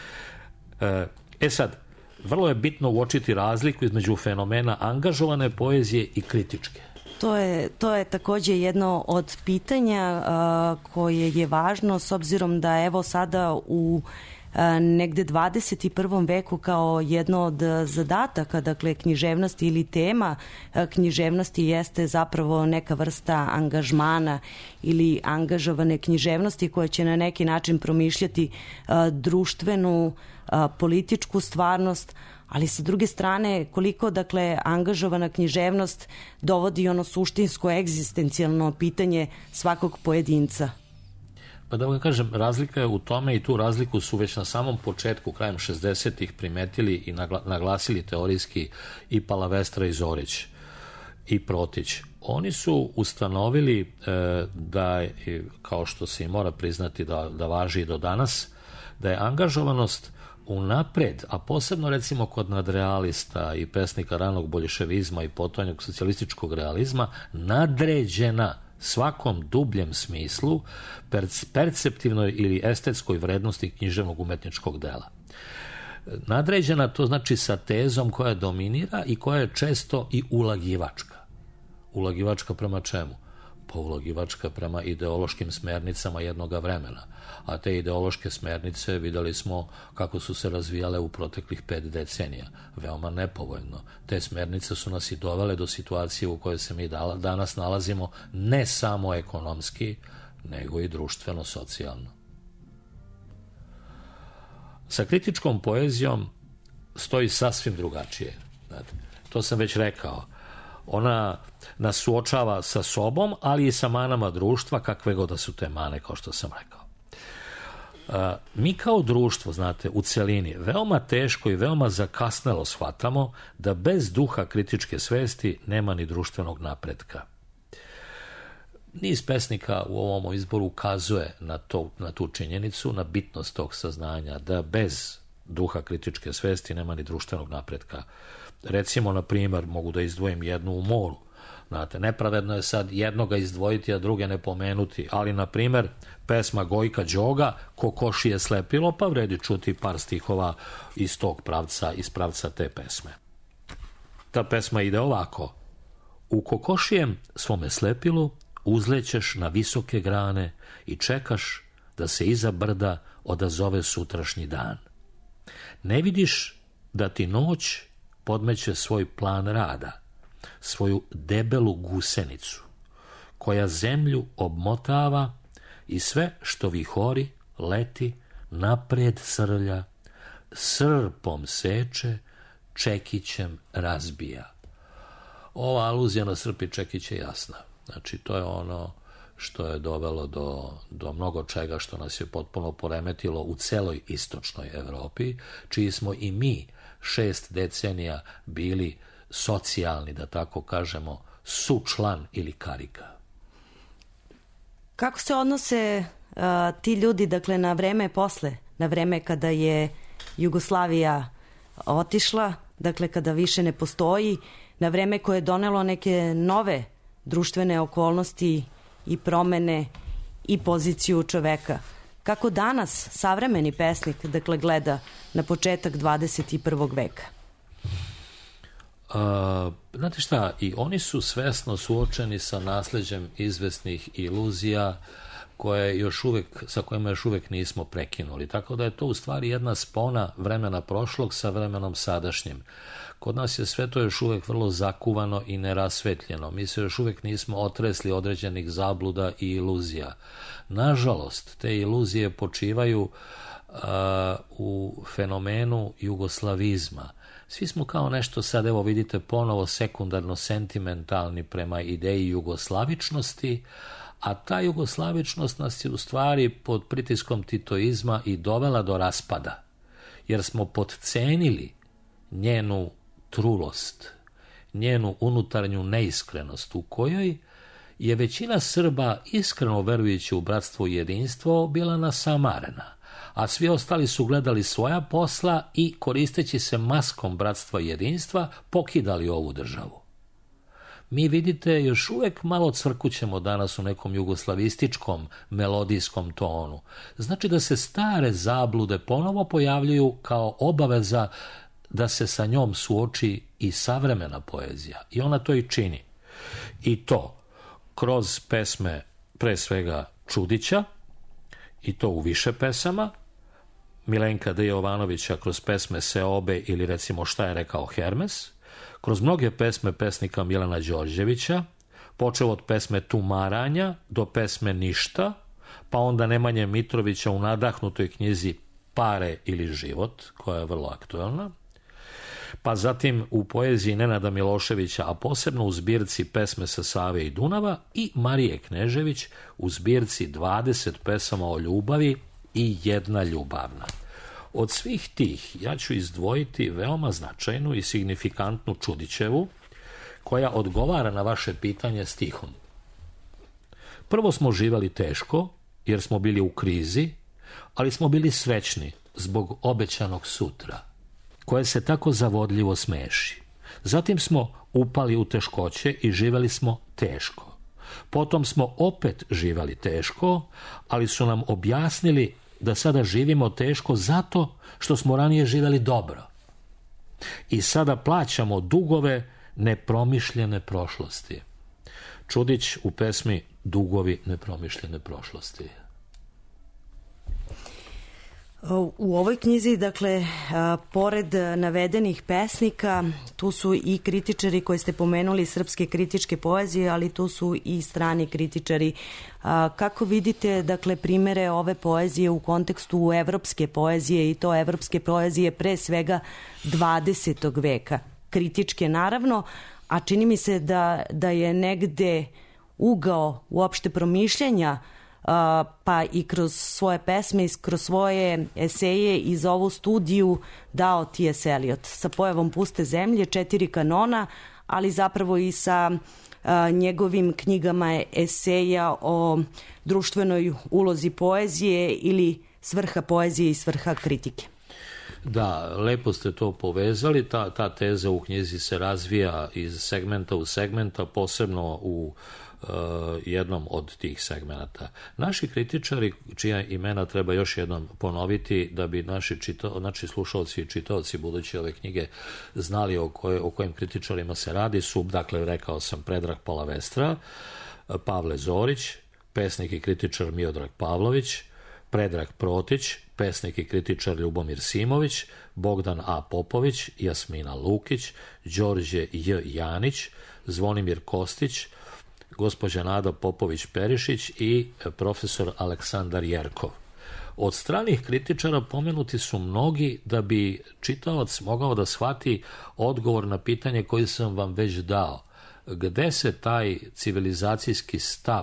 E sad, vrlo je bitno uočiti razliku između fenomena angažovane poezije i kritičke. To je, to je takođe jedno od pitanja a, koje je važno, s obzirom da evo sada u a, negde dvadeset prvom veku kao jedno od zadataka, dakle, književnosti ili tema a, književnosti jeste zapravo neka vrsta angažmana ili angažovane književnosti koja će na neki način promišljati a, društvenu, a, političku stvarnost, ali sa druge strane koliko, dakle, angažovana književnost dovodi ono suštinsko egzistencijalno pitanje svakog pojedinca. Pa da vam kažem, razlika je u tome i tu razliku su već na samom početku, krajem šezdesetih primetili i naglasili teorijski i Palavestra i Zorić i Protić. Oni su ustanovili e, da, kao što se i mora priznati da, da važi i do danas, da je angažovanost unapred, a posebno recimo kod nadrealista i pesnika ranog boljševizma i potonjeg socijalističkog realizma, nadređena svakom dubljem smislu, perceptivnoj ili estetskoj vrednosti književnog umetničkog dela. Nadređena to znači sa tezom koja dominira i koja je često i ulagivačka. Ulagivačka prema čemu? Pa ulagivačka prema ideološkim smernicama jednoga vremena. A te ideološke smernice videli smo kako su se razvijale u proteklih pet decenija. Veoma nepovoljno. Te smernice su nas i dovele do situacije u kojoj se mi danas nalazimo ne samo ekonomski, nego i društveno-socijalno. Sa kritičkom poezijom stoji sasvim drugačije. To sam već rekao. Ona nas suočava sa sobom, ali i sa manama društva, kakve god da su te mane, kao što sam rekao. A, mi kao društvo, znate, u celini, veoma teško i veoma zakasnelo shvatamo da bez duha kritičke svesti nema ni društvenog napretka. Niz pesnika u ovom izboru ukazuje na, to, na tu činjenicu, na bitnost tog saznanja, da bez duha kritičke svesti nema ni društvenog napretka. Recimo, na primjer, mogu da izdvojim jednu u moru. Znate, nepravedno je sad jednoga izdvojiti, a druge ne pomenuti, ali, na primjer, pesma Gojka Đoga, Kokošije slepilo, pa vredi čuti par stihova iz tog pravca, iz pravca te pesme. Ta pesma ide ovako. U kokošijem svome slepilu uzlećeš na visoke grane i čekaš da se iza brda odazove sutrašnji dan. Ne vidiš da ti noć podmeće svoj plan rada, svoju debelu gusenicu, koja zemlju obmotava i sve što vihori, leti, naprijed srlja, srpom seče, čekićem razbija. Ova aluzija na srp i čekić je jasna. Znači, to je ono što je dovelo do, do mnogo čega što nas je potpuno poremetilo u celoj istočnoj Evropi, čiji smo i mi šest decenija bili socijalni, da tako kažemo, sučlan ili karika. Kako se odnose uh, ti ljudi, dakle, na vreme posle, na vreme kada je Jugoslavija otišla, dakle, kada više ne postoji, na vreme koje je donelo neke nove društvene okolnosti i promene i poziciju čoveka? Kako danas savremeni pesnik, dakle, gleda na početak dvadeset prvog veka? Uh, znate šta, i oni su svesno suočeni sa nasleđem izvesnih iluzija koje još uvek, sa kojima još uvek nismo prekinuli. Tako da je to u stvari jedna spona vremena prošlog sa vremenom sadašnjim. Kod nas je sve to još uvek vrlo zakuvano i nerasvetljeno. Mi se još uvek nismo otresli određenih zabluda i iluzija. Nažalost, te iluzije počivaju uh, u fenomenu jugoslavizma. Svi smo kao nešto sad, evo vidite, ponovo sekundarno sentimentalni prema ideji jugoslavičnosti, a ta jugoslavičnost nas je u stvari pod pritiskom titoizma i dovela do raspada, jer smo podcenili njenu trulost, njenu unutarnju neiskrenost, u kojoj je većina Srba, iskreno verujući u bratstvo i jedinstvo, bila nasamarena, a svi ostali su gledali svoja posla i, koristeći se maskom bratstva i jedinstva, pokidali ovu državu. Mi, vidite, još uvek malo cvrkućemo danas u nekom jugoslavističkom melodijskom tonu. Znači da se stare zablude ponovo pojavljuju kao obaveza da se sa njom suoči i savremena poezija. I ona to i čini. I to kroz pesme, pre svega, Čudića, i to u više pesama, Milenka D. Jovanovića kroz pesme Seobe ili recimo Šta je rekao Hermes, kroz mnoge pesme pesnika Milana Đorđevića, počeo od pesme Tumaranja do pesme Ništa, pa onda Nemanje Mitrovića u nadahnutoj knjizi Pare ili život, koja je vrlo aktuelna. pa zatim u poeziji Nenada Miloševića, a posebno u zbirci Pesme sa Save i Dunava, i Marije Knežević u zbirci dvadeset pesama o ljubavi i jedna ljubavna. Od svih tih ja ću izdvojiti veoma značajnu i signifikantnu Čudićevu, koja odgovara na vaše pitanje stihom. Prvo smo živali teško, jer smo bili u krizi, ali smo bili srećni zbog obećanog sutra, koje se tako zavodljivo smeši. Zatim smo upali u teškoće i živeli smo teško. Potom smo opet živali teško, ali su nam objasnili da sada živimo teško zato što smo ranije živeli dobro. I sada plaćamo dugove nepromišljene prošlosti. Čudić u pesmi Dugovi nepromišljene prošlosti. U ovoj knjizi, dakle, pored navedenih pesnika, tu su i kritičari koje ste pomenuli, srpske kritičke poezije, ali tu su i strani kritičari. Kako vidite, dakle, primere ove poezije u kontekstu evropske poezije, i to evropske poezije pre svega dvadesetog veka? Kritičke, naravno, a čini mi se da, da je negde ugao uopšte promišljanja, pa i kroz svoje pesme i kroz svoje eseje iz ovu studiju dao T S. Eliot sa pojavom Puste zemlje, Četiri kanona, ali zapravo i sa a, njegovim knjigama eseja o društvenoj ulozi poezije ili svrha poezije i svrha kritike. Da, lepo ste to povezali. Ta, ta teza u knjizi se razvija iz segmenta u segmenta, posebno u uh, jednom od tih segmenata. Naši kritičari, čija imena treba još jednom ponoviti, da bi naši, čito, naši slušalci i čitaoci budući ove knjige znali o, koje, o kojim kritičarima se radi, su, dakle, rekao sam, Predrag Palavestra, Pavle Zorić, pesnik i kritičar Miodrag Pavlović, Predrag Protić, pesnik i kritičar Ljubomir Simović, Bogdan A. Popović, Jasmina Lukić, Đorđe J. Janić, Zvonimir Kostić, gospođa Nada Popović-Perišić i profesor Aleksandar Jerkov. Od stranih kritičara pomenuti su mnogi da bi čitalac mogao da shvati odgovor na pitanje koji sam vam već dao. Gde se taj civilizacijski stav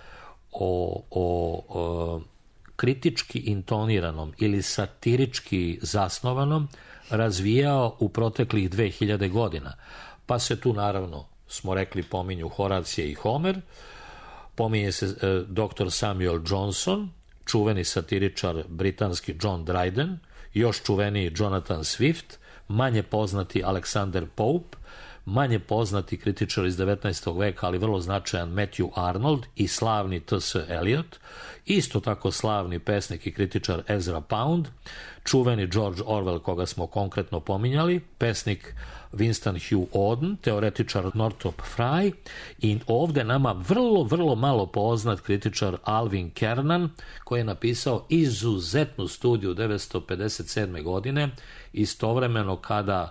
o, o, o kritički intoniranom ili satirički zasnovanom razvijao u proteklih dve hiljade godina. Pa se tu, naravno, smo rekli, pominju Horacije i Homer, pominje se e, doktor Samuel Johnson, čuveni satiričar britanski John Dryden, još čuveniji Jonathan Swift, manje poznati Alexander Pope, manje poznati kritičar iz devetnaestog veka, ali vrlo značajan Matthew Arnold i slavni T S. Eliot, isto tako slavni pesnik i kritičar Ezra Pound, čuveni George Orwell, koga smo konkretno pominjali, pesnik Winston Hugh Auden, teoretičar Northrop Frye, i ovde nama vrlo, vrlo malo poznat kritičar Alvin Kernan, koji je napisao izuzetnu studiju devetsto pedeset sedme. godine, istovremeno kada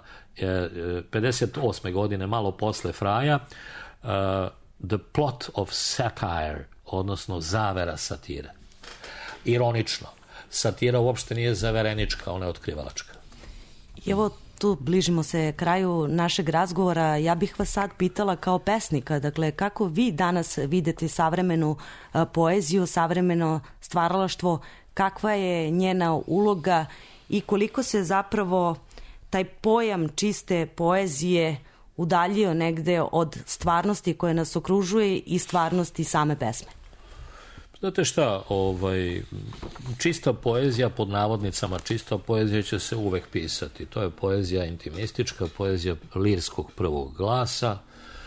pedeset osme. godine, malo posle Fraja, uh, The Plot of Satire, odnosno zavera satire. Ironično, satira uopšte nije zaverenička, ona je otkrivalačka. I evo, tu bližimo se kraju našeg razgovora. Ja bih vas sad pitala kao pesnika, dakle, kako vi danas vidite savremenu a, poeziju, savremeno stvaralaštvo, kakva je njena uloga i koliko se zapravo taj pojam čiste poezije udaljio negde od stvarnosti koje nas okružuje i stvarnosti same pesme? Znate šta, ovaj, čista poezija, pod navodnicama, čista poezija će se uvek pisati. To je poezija intimistička, poezija lirskog prvog glasa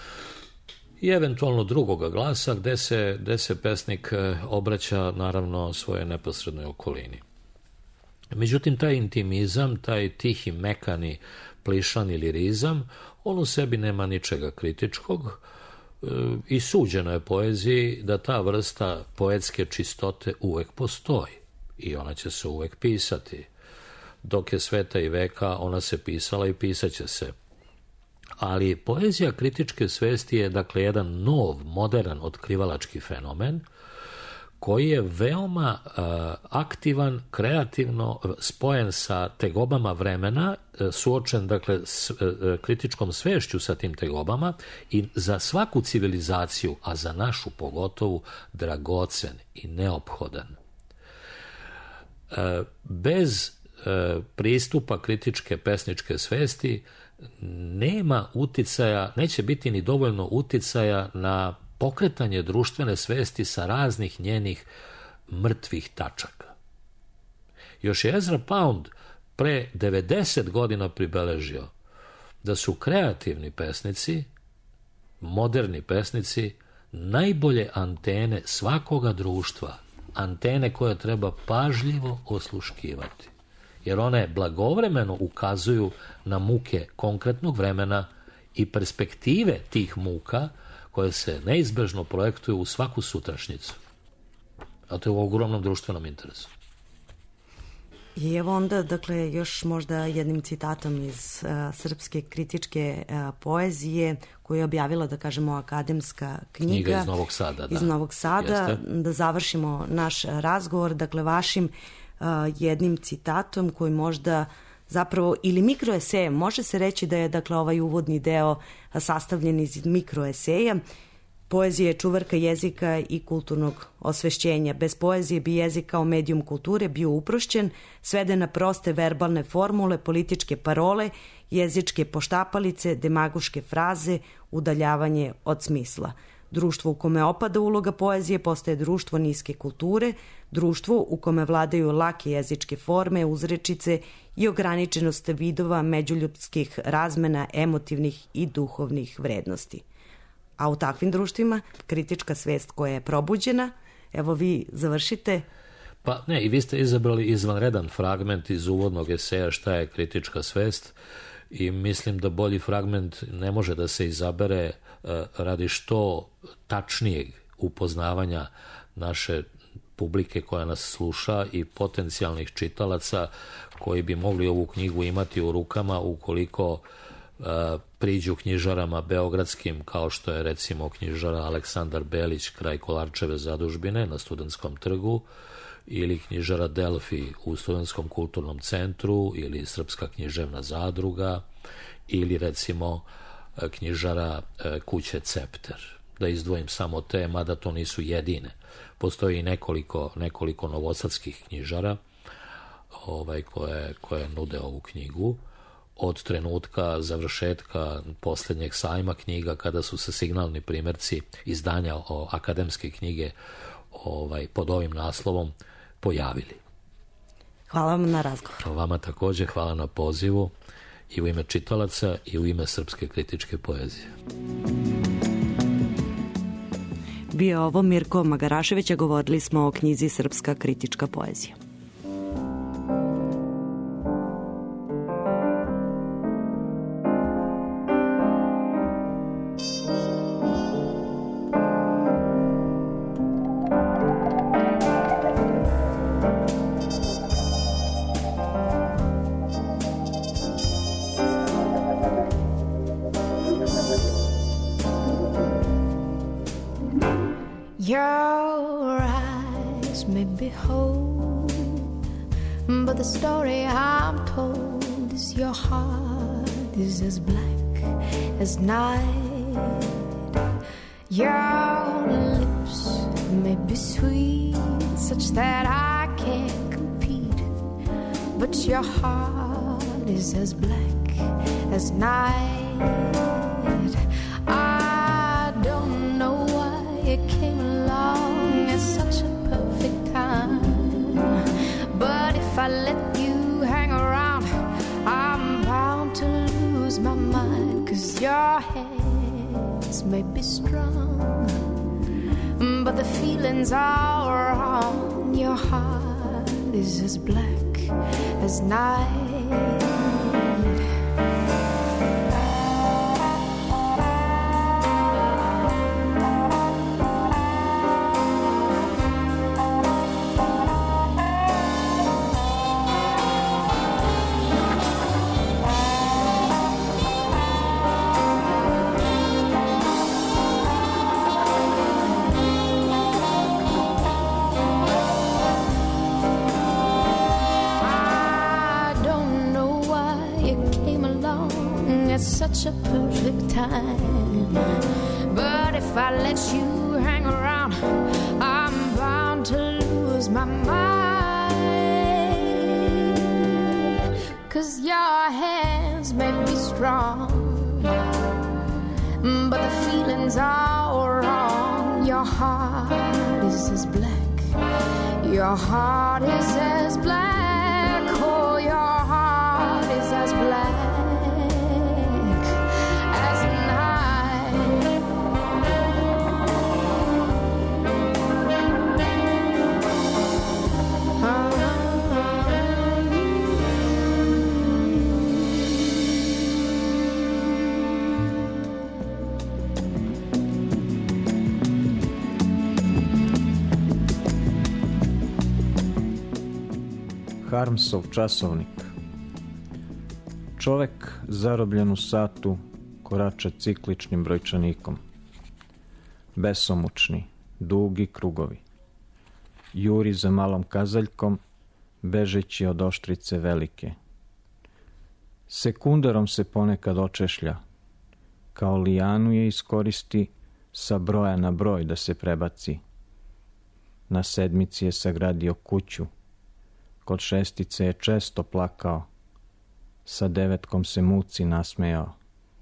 i eventualno drugoga glasa, gde se, gde se pesnik obraća, naravno, svoje neposrednoj okolini. Međutim, taj intimizam, taj tihi, mekani, plišani lirizam, on u sebi nema ničega kritičkog i suđeno je poeziji da ta vrsta poetske čistote uvek postoji i ona će se uvek pisati. Dok je sveta i veka, ona se pisala i pisaće se. Ali poezija kritičke svesti je, dakle, jedan nov, modern, otkrivalački fenomen koji je veoma uh, aktivan, kreativno spojen sa tegobama vremena, uh, suočen dakle s uh, kritičkom svešću sa tim tegobama i za svaku civilizaciju, a za našu pogotovu, dragocen i neophodan. Uh, bez uh, pristupa kritičke pesničke svesti nema uticaja, neće biti ni dovoljno uticaja na pokretanje društvene svesti sa raznih njenih mrtvih tačaka. Još je Ezra Pound pre devedeset godina pribeležio da su kreativni pesnici, moderni pesnici, najbolje antene svakoga društva, antene koje treba pažljivo osluškivati, jer one blagovremeno ukazuju na muke konkretnog vremena i perspektive tih muka koje se neizbežno projektuju u svaku sutrašnjicu. A to je u ogromnom društvenom interesu. I evo onda, dakle, još možda jednim citatom iz uh, srpske kritičke uh, poezije koju je objavila, da kažemo, akademska knjiga. Knjiga iz Novog Sada, da. Iz Novog Sada, Jeste. Da završimo naš razgovor, dakle, vašim uh, jednim citatom koji možda zapravo, ili mikroesejem, može se reći da je, dakle, ovaj uvodni deo sastavljen iz mikroeseja. Poezija je čuvarka jezika i kulturnog osvešćenja. Bez poezije bi jezik kao medijum kulture bio uprošćen, sveden na proste verbalne formule, političke parole, jezičke poštapalice, demagoške fraze, udaljavanje od smisla. Društvo u kome opada uloga poezije postaje društvo niske kulture, društvo u kome vladaju lake jezičke forme, uzrečice i ograničenost vidova međuljudskih razmena emotivnih i duhovnih vrednosti. A u takvim društvima kritička svest koja je probuđena, evo vi završite. Pa ne, i vi ste izabrali izvanredan fragment iz uvodnog eseja šta je kritička svest i mislim da bolji fragment ne može da se izabere radi što tačnijeg upoznavanja naše publike koja nas sluša i potencijalnih čitalaca koji bi mogli ovu knjigu imati u rukama ukoliko uh, priđu knjižarama beogradskim, kao što je recimo knjižara Aleksandar Belić kraj Kolarčeve zadužbine na Studentskom trgu, ili knjižara Delfi u Studentskom kulturnom centru, ili Srpska književna zadruga, ili recimo knjižara kuće Cepter. Da izdvojim samo te, mada to nisu jedine. Postoji nekoliko, nekoliko novosadskih knjižara ovaj, koje, koje nude ovu knjigu. Od trenutka završetka posljednjeg sajma knjiga, kada su se signalni primjerci izdanja o akademske knjige ovaj, pod ovim naslovom pojavili. Hvala vam na razgovor. Vama također hvala na pozivu i u ime čitalaca i u ime srpske kritičke poezije. Bio ovo Mirko Magarašević, a govorili smo o knjizi Srpska kritička poezija. Your eyes may behold, but the story I'm told is your heart is as black as night. Your lips may be sweet, such that I can't compete, but your heart is as black as night. I don't know why it came along at such a perfect time, but if I let you hang around, I'm bound to lose my mind. 'Cause your hands may be strong, but the feelings are wrong. Your heart is as black as night. such a perfect time. But if I let you hang around, I'm bound to lose my mind. 'Cause your hands may be strong, but the feelings are wrong. Your heart is as black, your heart is as black, oh, your heart is as black as night. Harmsov časovnik. Čovek zarobljen u satu korača cikličnim brojčanikom. Besomučni, dugi krugovi. Juri za malom kazaljkom, bežeći od oštrice velike. Sekundarom se ponekad očešlja. Kao lijanu je iskoristi sa broja na broj da se prebaci. Na sedmici je sagradio kuću. Kod šestice je često plakao, sa devetkom se muci nasmejao.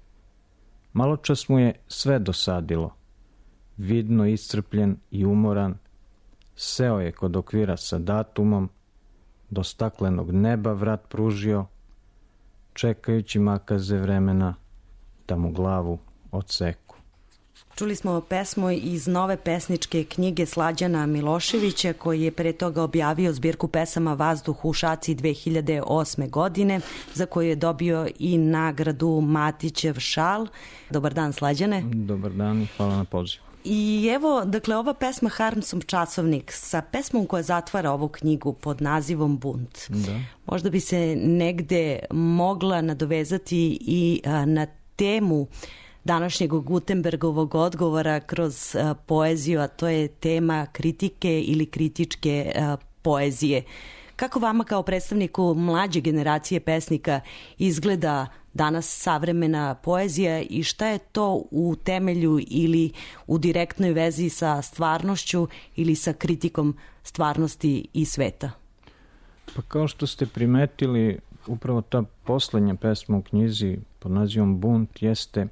Maločas mu je sve dosadilo, vidno iscrpljen i umoran, seo je kod okvira sa datumom, do staklenog neba vrat pružio, čekajući makaze vremena da mu glavu odseku. Čuli smo pesmu iz nove pesničke knjige Slađana Miloševića, koji je pre toga objavio zbirku pesama Vazduh u šaci dve hiljade osme godine, za koju je dobio i nagradu Matićev šal. Dobar dan, Slađane. Dobar dan i hvala na pozivu. I evo, dakle, ova pesma Harmsov časovnik sa pesmom koja zatvara ovu knjigu pod nazivom Bunt. Da. Možda bi se negde mogla nadovezati i a, na temu današnjeg Gutenbergovog odgovora kroz a, poeziju, a to je tema kritike ili kritičke a, poezije. Kako vama kao predstavniku mlađe generacije pesnika izgleda danas savremena poezija i šta je to u temelju ili u direktnoj vezi sa stvarnošću ili sa kritikom stvarnosti i sveta? Pa kao što ste primetili, upravo ta poslednja pesma u knjizi pod nazivom Bunt jeste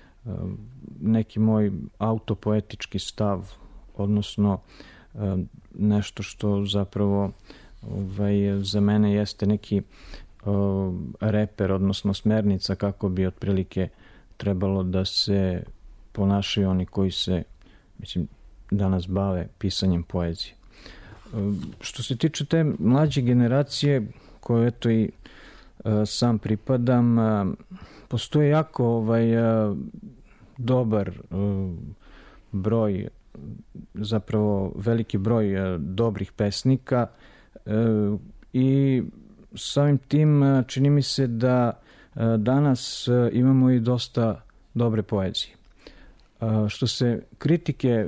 neki moj autopoetički stav, odnosno nešto što zapravo ovaj, za mene jeste neki o, reper, odnosno smernica kako bi otprilike trebalo da se ponašaju oni koji se, mislim, danas bave pisanjem poezije. O, što se tiče te mlađe generacije koje eto i a, sam pripadam, a, postoji jako ovaj, a, dobar a, broj, zapravo veliki broj a, dobrih pesnika a, i samim tim a, čini mi se da a, danas a, imamo i dosta dobre poezije. A, što se kritike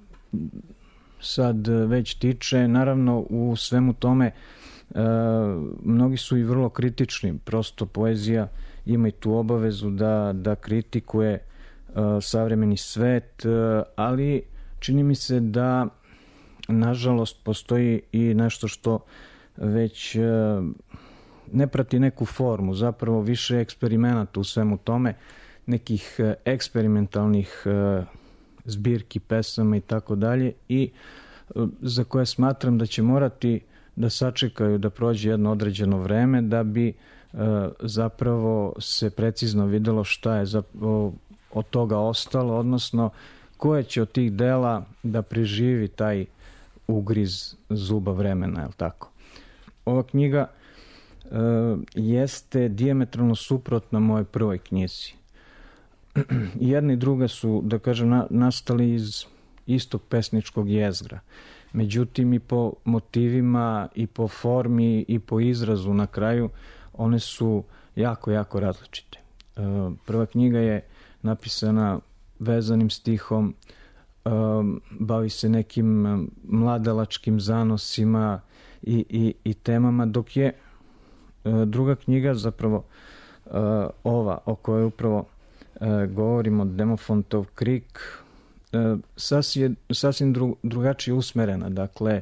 sad već tiče, naravno u svemu tome a, mnogi su i vrlo kritični, prosto poezija ima i tu obavezu da, da kritikuje a, savremeni svet, a, ali čini mi se da nažalost postoji i nešto što već a, ne prati neku formu, zapravo više eksperimenata u svemu tome, nekih a, eksperimentalnih a, zbirki pesama i tako dalje, i a, za koje smatram da će morati da sačekaju da prođe jedno određeno vreme da bi a, zapravo se precizno videlo šta je zapravo od toga ostalo, odnosno koje će od tih dela da preživi taj ugriz zuba vremena, je li tako? Ova knjiga e, jeste dijametralno suprotna mojoj prvoj knjizi. Jedna i druga su, da kažem, na, nastali iz istog pesničkog jezgra. Međutim, i po motivima, i po formi, i po izrazu na kraju, one su jako, jako različite. E, prva knjiga je napisana vezanim stihom, um, bavi se nekim um, mladalačkim zanosima i, i, i temama, dok je uh, druga knjiga, zapravo uh, ova o kojoj upravo govorimo Demofontov krik, sasvim, sasvim dru, drugačije usmerena. Dakle,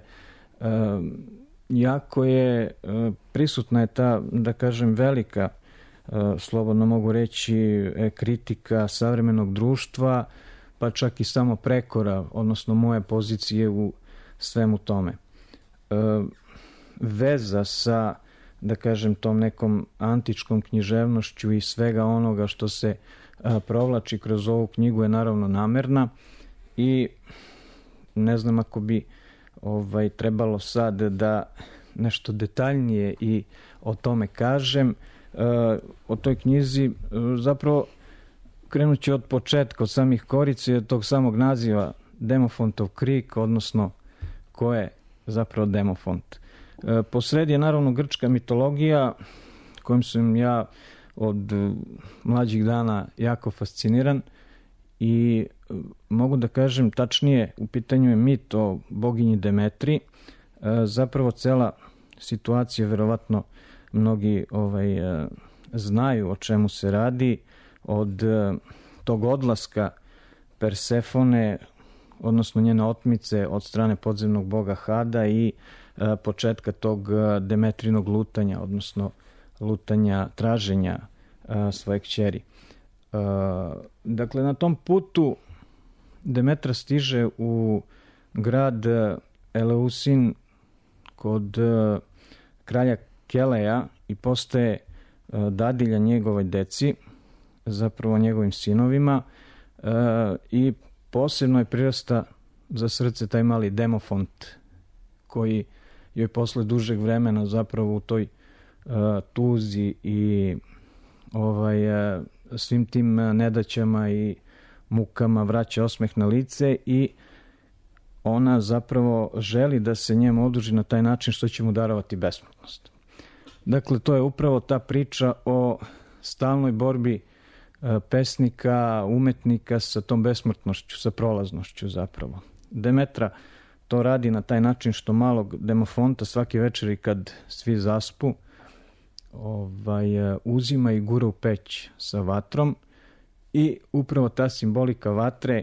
jako je prisutna je ta, da kažem, velika, slobodno mogu reći, kritika savremenog društva, pa čak i samo prekora, odnosno moje pozicije u svemu tome. Veza sa, da kažem, tom nekom antičkom književnošću i svega onoga što se provlači kroz ovu knjigu je naravno namerna i ne znam ako bi ovaj, trebalo sad da nešto detaljnije i o tome kažem. O toj knjizi zapravo krenut ću od početka, od samih korice, od tog samog naziva Demofontov krik, odnosno ko je zapravo Demofont. Posredi je naravno grčka mitologija kojom sam ja od mlađih dana jako fasciniran i mogu da kažem tačnije, u pitanju je mit o boginji Demetri. Zapravo cela situacija, verovatno mnogi ovaj, znaju o čemu se radi, od tog odlaska Persefone, odnosno njene otmice od strane podzemnog boga Hada i početka tog Demetrinog lutanja, odnosno lutanja traženja svoje kćeri. Dakle, na tom putu Demetra stiže u grad Eleusin kod kralja Keleja i postaje dadilja njegovoj deci, zapravo njegovim sinovima, i posebno je prirasta za srce taj mali Demofont koji joj posle dužeg vremena zapravo u toj tuzi i ovaj, svim tim nedaćama i mukama vraća osmeh na lice i ona zapravo želi da se njemu oduži na taj način što će mu darovati besmrtnost. Dakle, to je upravo ta priča o stalnoj borbi pesnika, umetnika sa tom besmrtnošću, sa prolaznošću zapravo. Demetra to radi na taj način što malog Demofonta svake večeri kad svi zaspu ovaj, uzima i gura u peć sa vatrom i upravo ta simbolika vatre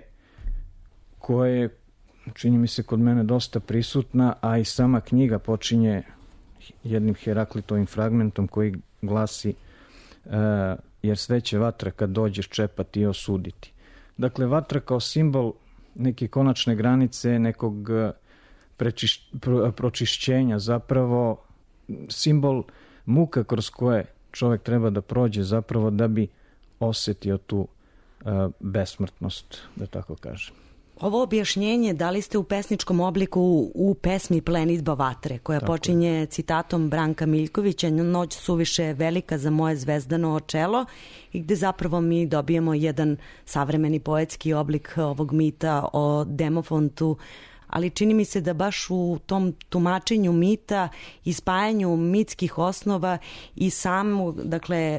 koja je, čini mi se, kod mene dosta prisutna, a i sama knjiga počinje jednim Heraklitovim fragmentom koji glasi uh, jer sve će vatra kad dođeš čepati i osuditi. Dakle, vatra kao simbol neke konačne granice, nekog prečiš, pro, pročišćenja, zapravo simbol muka kroz koje čovjek treba da prođe zapravo da bi osetio tu uh, besmrtnost, da tako kažem. Ovo objašnjenje dali ste u pesničkom obliku u pesmi Plenidba vatre, koja tako počinje je. Citatom Branka Miljkovića Noć suviše velika za moje zvezdano čelo i gde zapravo mi dobijemo jedan savremeni poetski oblik ovog mita o Demofontu, ali čini mi se da baš u tom tumačenju mita i spajanju mitskih osnova i samog, dakle,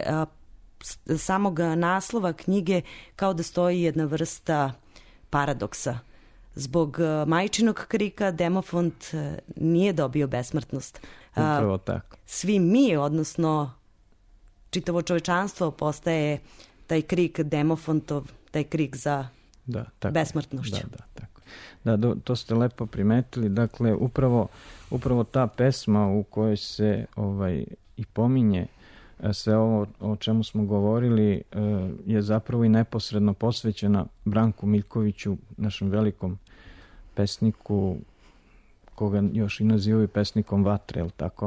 samog naslova knjige kao da stoji jedna vrsta paradoksa. Zbog majčinog krika Demofont nije dobio besmrtnost. Upravo tako. Svi mi, odnosno čitavo čovečanstvo, postaje taj krik Demofontov, taj krik za da, tako, besmrtnošću. Da, da, tako. Da, do, to ste lepo primetili. Dakle, upravo, upravo ta pesma u kojoj se ovaj, i pominje sve ovo o čemu smo govorili je zapravo i neposredno posvećena Branku Miljkoviću, našem velikom pesniku, koga još i nazivaju pesnikom vatre, je li tako?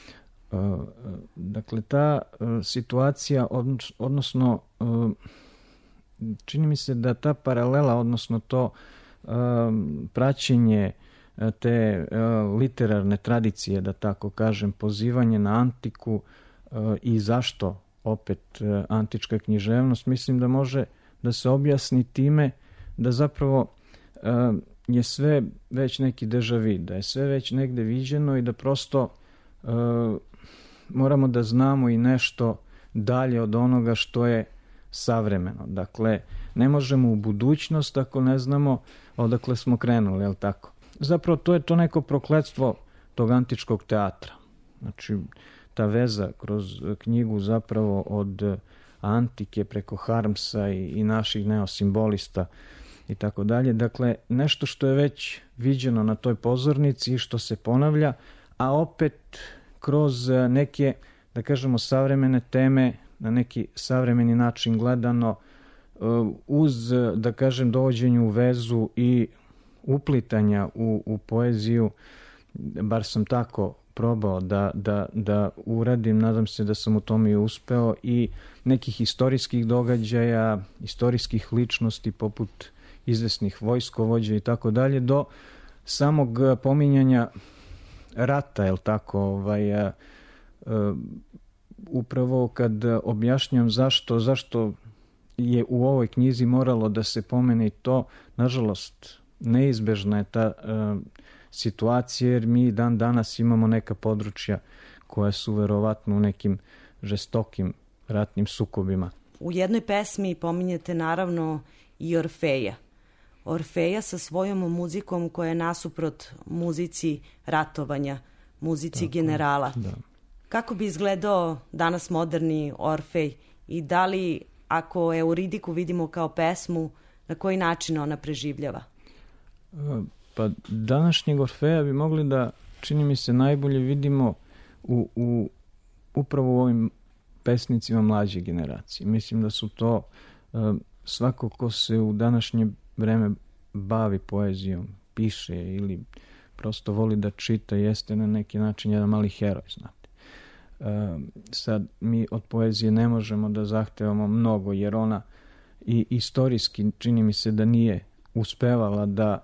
Dakle, ta situacija, odnosno čini mi se da ta paralela, odnosno to praćenje te literarne tradicije, da tako kažem, pozivanje na antiku i zašto opet antička književnost, mislim da može da se objasni time da zapravo je sve već neki deja vu, da je sve već negde viđeno i da prosto moramo da znamo i nešto dalje od onoga što je savremeno. Dakle, ne možemo u budućnost ako ne znamo odakle smo krenuli, je li tako? Zapravo to je to neko prokletstvo tog antičkog teatra. Znači, ta veza kroz knjigu zapravo od antike preko Harmsa i, i naših neosimbolista i tako dalje. Dakle, nešto što je već viđeno na toj pozornici i što se ponavlja, a opet kroz neke, da kažemo, savremene teme, na neki savremeni način gledano, uz, da kažem, dovođenju u vezu i uplitanja u, u poeziju, bar sam tako probao da, da, da uradim, nadam se da sam u tome i uspeo, i nekih istorijskih događaja, istorijskih ličnosti poput izvesnih vojskovođa i tako dalje, do samog pominjanja rata, je li tako, ovaj, a, a, upravo kad objašnjam zašto, zašto je u ovoj knjizi moralo da se pomene i to, nažalost, neizbežna je ta a, situacija, jer mi dan danas imamo neka područja koja su verovatno u nekim žestokim ratnim sukobima. U jednoj pesmi pominjete naravno i Orfeja. Orfeja sa svojom muzikom koja je nasuprot muzici ratovanja, muzici Tako, generala. Da. Kako bi izgledao danas moderni Orfej i da li, ako Euridiku vidimo kao pesmu, na koji način ona preživljava? Pa današnjeg Orfeja bi mogli da, čini mi se, najbolje vidimo u, u upravo u ovim pesnicima mlađe generacije. Mislim da su to svako ko se u današnje vreme bavi poezijom, piše ili prosto voli da čita, jeste na neki način jedan mali heroj, znate. Sad mi od poezije ne možemo da zahtevamo mnogo, jer ona i istorijski čini mi se da nije uspevala da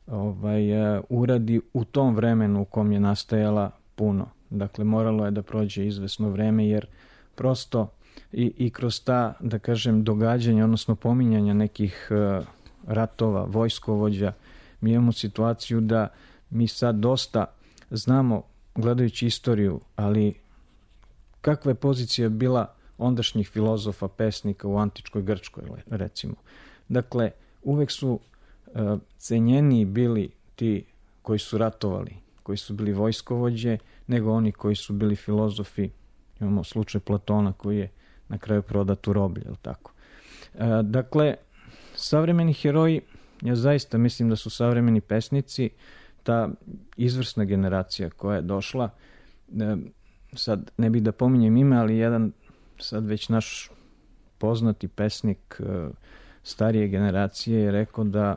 ovaj, uh, uradi u tom vremenu u kom je nastajala puno. Dakle, moralo je da prođe izvesno vreme, jer prosto i, i kroz ta, da kažem, događanja, odnosno pominjanja nekih uh, ratova, vojskovođa, mi imamo situaciju da mi sad dosta znamo, gledajući istoriju, ali kakva je pozicija bila ondašnjih filozofa, pesnika u antičkoj Grčkoj, recimo. Dakle, uvek su Uh, cenjeniji bili ti koji su ratovali, koji su bili vojskovođe, nego oni koji su bili filozofi. Imamo slučaj Platona koji je na kraju prodat u roblje, je li tako? Uh, dakle, savremeni heroji, ja zaista mislim da su savremeni pesnici, ta izvrsna generacija koja je došla, uh, sad ne bih da pominjem ime, ali jedan sad već naš poznati pesnik uh, starije generacije je rekao da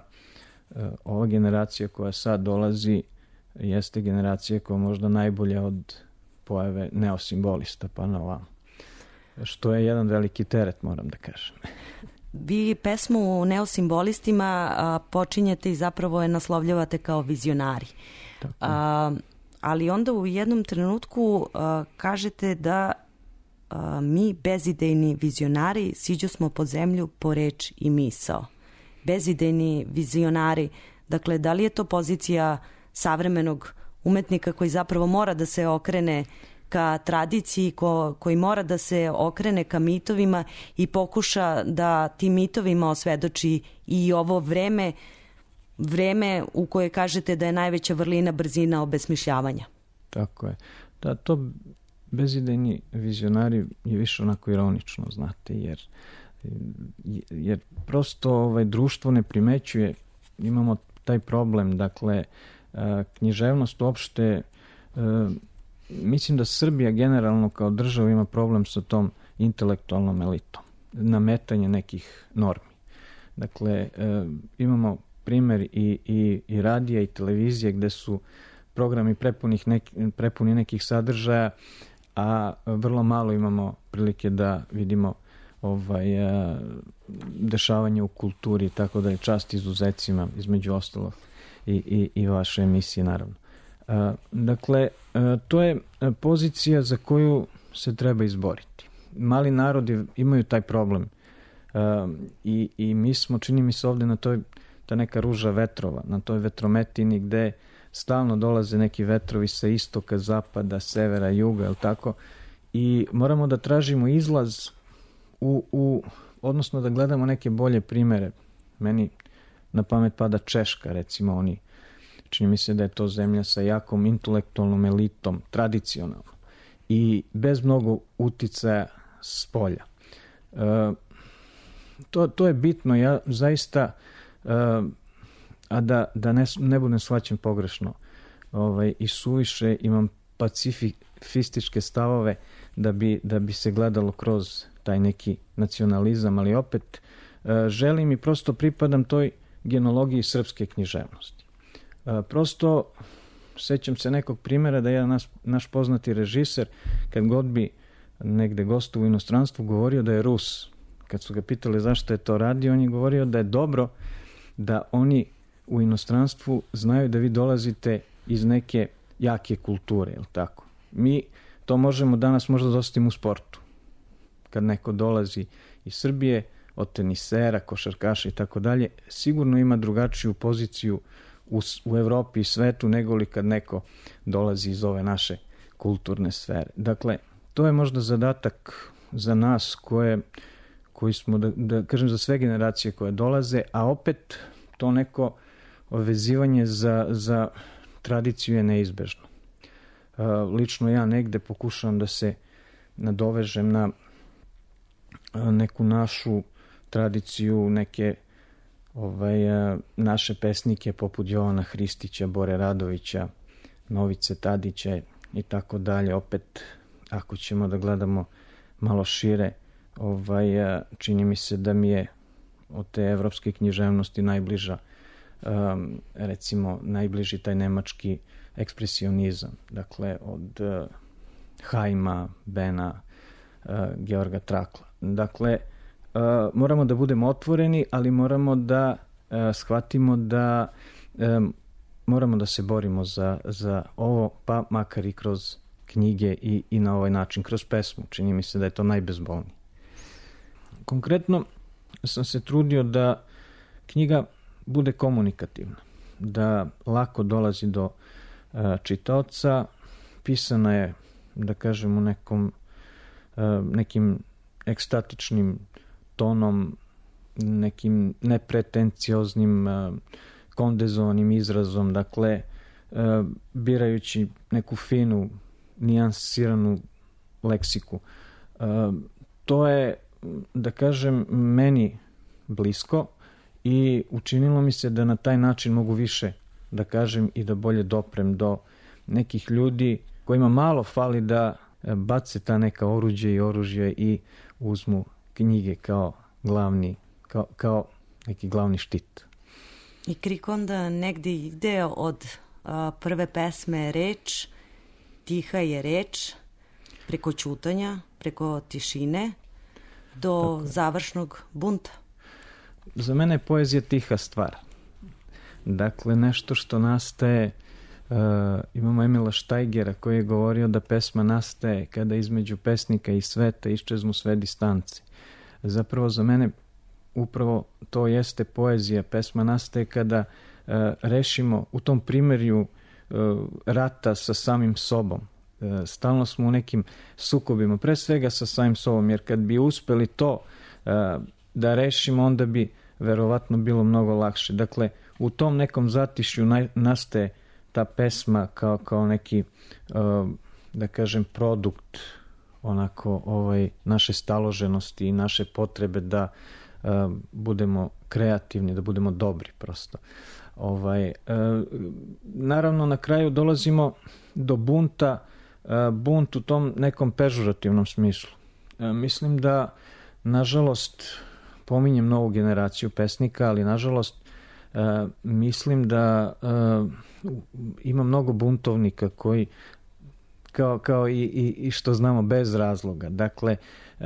ova generacija koja sad dolazi jeste generacija koja je možda najbolja od pojave neosimbolista pa na ovamo. Što je jedan veliki teret, moram da kažem. Vi pesmu o neosimbolistima a, počinjete i zapravo je naslovljavate kao vizionari. A, ali onda u jednom trenutku a, kažete da a, mi bezidejni vizionari siđu smo pod zemlju po reč i misao. Bezidejni vizionari, dakle, da li je to pozicija savremenog umetnika koji zapravo mora da se okrene ka tradiciji, ko, koji mora da se okrene ka mitovima i pokuša da tim mitovima osvedoči i ovo vreme, vreme u koje kažete da je najveća vrlina brzina obesmišljavanja? Tako je. Da, to bezidejni vizionari je više onako ironično, znate, jer jer prosto ovaj, društvo ne primećuje, imamo taj problem, dakle, književnost uopšte, mislim da Srbija generalno kao država ima problem sa tom intelektualnom elitom, nametanje nekih normi. Dakle, imamo primer i, i, i radija i televizije gde su programi prepunih neki, prepuni nekih sadržaja, a vrlo malo imamo prilike da vidimo ovaj, a, dešavanje u kulturi, tako da je čast izuzecima, između ostalog i, i, i vaše emisije, naravno. A, dakle, a, to je pozicija za koju se treba izboriti. Mali narodi imaju taj problem a, i, i mi smo, čini mi se ovde na toj, ta neka ruža vetrova, na toj vetrometini gde stalno dolaze neki vetrovi sa istoka, zapada, severa, juga, je li tako? I moramo da tražimo izlaz U, u, odnosno da gledamo neke bolje primere. Meni na pamet pada Češka, recimo, oni, čini mi se da je to zemlja sa jakom intelektualnom elitom, tradicionalno, i bez mnogo uticaja s polja. to, to je bitno. Ja zaista, a da, da ne, ne budem shvaćen pogrešno, ovaj, i suviše imam pacifističke stavove da bi, da bi se gledalo kroz taj neki nacionalizam, ali opet želim i prosto pripadam toj genologiji srpske književnosti. Prosto sećam se nekog primjera da je naš, naš poznati režiser, kad god bi negde gostu u inostranstvu, govorio da je Rus. Kad su ga pitali zašto je to radio, on je govorio da je dobro da oni u inostranstvu znaju da vi dolazite iz neke jake kulture, jel tako? Mi to možemo danas možda da osetimo u sportu. Kad neko dolazi iz Srbije, od tenisera, košarkaša i tako dalje, sigurno ima drugačiju poziciju u, u Evropi i svetu nego li kad neko dolazi iz ove naše kulturne sfere. Dakle, to je možda zadatak za nas koje, koji smo, da, da kažem, za sve generacije koje dolaze, a opet to neko vezivanje za, za tradiciju je neizbežno. Lično ja negde pokušavam da se nadovežem na neku našu tradiciju, neke ovaj, naše pesnike poput Jovana Hristića, Bore Radovića, Novice Tadića i tako dalje. Opet, ako ćemo da gledamo malo šire, ovaj, čini mi se da mi je od te evropske književnosti najbliža, um, recimo, najbliži taj nemački ekspresionizam. Dakle, od uh, Haima, Bena, uh, Georga Trakla. Dakle, uh, moramo da budemo otvoreni, ali moramo da uh, shvatimo da um, moramo da se borimo za, za ovo, pa makar i kroz knjige i, i na ovaj način, kroz pesmu. Čini mi se da je to najbezbolnije. Konkretno sam se trudio da knjiga bude komunikativna, da lako dolazi do uh, čitaoca. Pisana je, da kažem, u nekom uh, nekim ekstatičnim tonom, nekim nepretencioznim uh, kondenzovanim izrazom, dakle, uh, birajući neku finu, nijansiranu leksiku. Uh, to je, da kažem, meni blisko i učinilo mi se da na taj način mogu više da kažem i da bolje doprem do nekih ljudi kojima malo fali da bace ta neka oruđe i oružje i uzmu knjige kao glavni, kao, kao neki glavni štit. I Krik onda negde ide od a, prve pesme Reč, Tiha je reč, preko ćutanja, preko tišine, do Tako. završnog bunta. Za mene je poezija tiha stvar. Dakle, nešto što nastaje, uh, imamo Emila Štajgera koji je govorio da pesma nastaje kada između pesnika i sveta iščeznu sve distance. Zapravo za mene upravo to jeste poezija. Pesma nastaje kada uh, rešimo u tom primerju uh, rata sa samim sobom. Uh, stalno smo u nekim sukobima, pre svega sa samim sobom, jer kad bi uspeli to uh, da rešimo, onda bi verovatno bilo mnogo lakše. Dakle, u tom nekom zatišju naj, nastaje ta pesma kao, kao neki, uh, da kažem, produkt onako ovaj, naše staloženosti i naše potrebe da uh, budemo kreativni, da budemo dobri prosto. Ovaj, uh, naravno, na kraju dolazimo do bunta, uh, bunt u tom nekom pežurativnom smislu. Uh, mislim da, nažalost, pominjem novu generaciju pesnika, ali nažalost uh, mislim da uh, ima mnogo buntovnika koji kao, kao i, i, i što znamo bez razloga. Dakle, uh,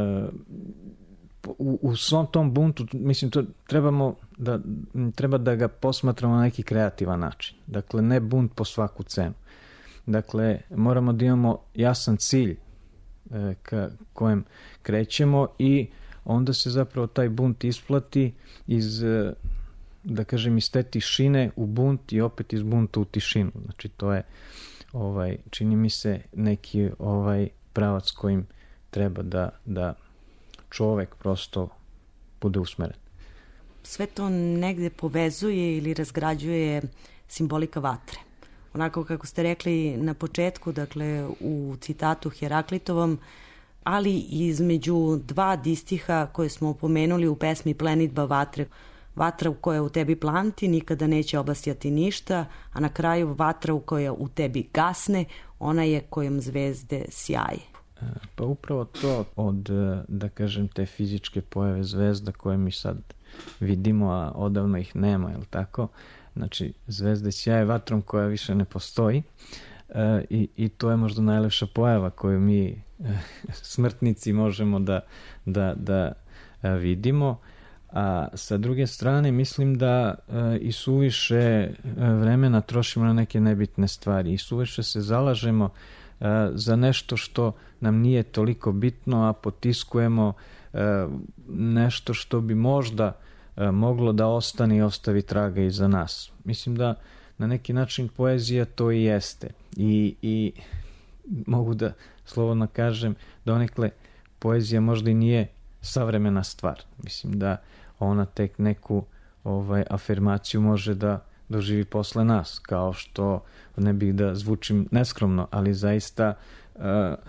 u, u svom tom buntu, mislim, to trebamo da, treba da ga posmatramo na neki kreativan način. Dakle, ne bunt po svaku cenu. Dakle, moramo da imamo jasan cilj uh, ka kojem krećemo i onda se zapravo taj bunt isplati iz, da kažem, iz te tišine u bunt i opet iz bunta u tišinu. Znači, to je, ovaj, čini mi se, neki ovaj pravac kojim treba da, da čovek prosto bude usmeren. Sve to negde povezuje ili razgrađuje simbolika vatre. Onako kako ste rekli na početku, dakle, u citatu Heraklitovom, ali između dva distiha koje smo pomenuli u pesmi Plenitba vatre. Vatra u koja u tebi planti nikada neće obasjati ništa, a na kraju vatra u koja u tebi gasne, ona je kojom zvezde sjaje. Pa upravo to od, da kažem, te fizičke pojave zvezda koje mi sad vidimo, a odavno ih nema, je li tako? Znači, zvezde sjaje vatrom koja više ne postoji e, i, i to je možda najlepša pojava koju mi e, smrtnici možemo da, da, da e, vidimo. A sa druge strane mislim da e, i suviše vremena trošimo na neke nebitne stvari i suviše se zalažemo e, za nešto što nam nije toliko bitno, a potiskujemo e, nešto što bi možda e, moglo da ostane i ostavi traga iza nas. Mislim da na neki način poezija to i jeste i, i mogu da slobodno kažem da onekle poezija možda i nije savremena stvar. Mislim da ona tek neku ovaj, afirmaciju može da doživi posle nas, kao što ne bih da zvučim neskromno, ali zaista uh,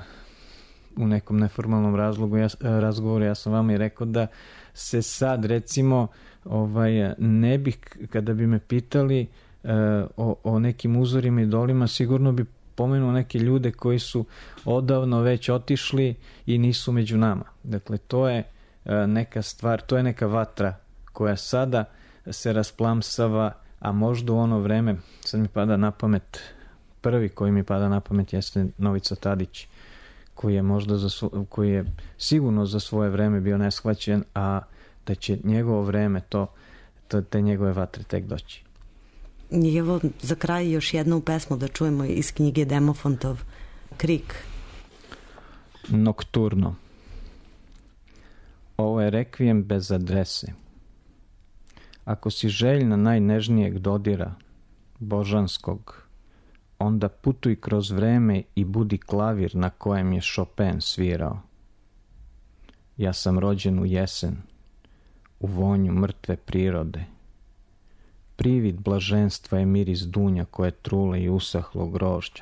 u nekom neformalnom razlogu, ja, razgovoru ja sam vama i rekao da se sad recimo ovaj, ne bih, kada bi me pitali uh, o, o nekim uzorima i idolima, sigurno bi pomenuo neke ljude koji su odavno već otišli i nisu među nama. Dakle, to je neka stvar, to je neka vatra koja sada se rasplamsava, a možda u ono vreme, sad mi pada na pamet, prvi koji mi pada na pamet jeste Novica Tadić, koji je možda za svo, koji je sigurno za svoje vreme bio neshvaćen, a da će njegovo vreme to, to te njegove vatre tek doći. I evo za kraj još jednu pesmu da čujemo iz knjige Demofontov Krik. Nokturno. Ovo je rekvijem bez adrese. Ako si željna najnežnijeg dodira, božanskog, onda putuj kroz vreme i budi klavir na kojem je Chopin svirao. Ja sam rođen u jesen, u vonju mrtve prirode. Privid blaženstva je miris dunja koje trule i usahlo grožđa.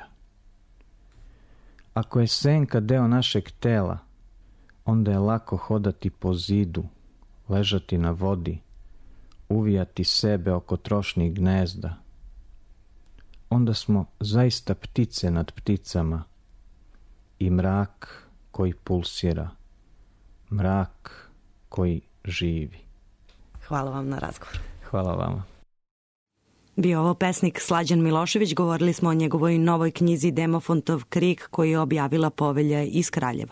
Ako je senka deo našeg tela, onda je lako hodati po zidu, ležati na vodi, uvijati sebe oko trošnih gnezda. Onda smo zaista ptice nad pticama i mrak koji pulsira, mrak koji živi. Hvala vam na razgovor. Hvala vama. Bio ovo pesnik Slađan Milošević, govorili smo o njegovoj novoj knjizi Demofontov Krik koju je objavila Povelja iz Kraljeva.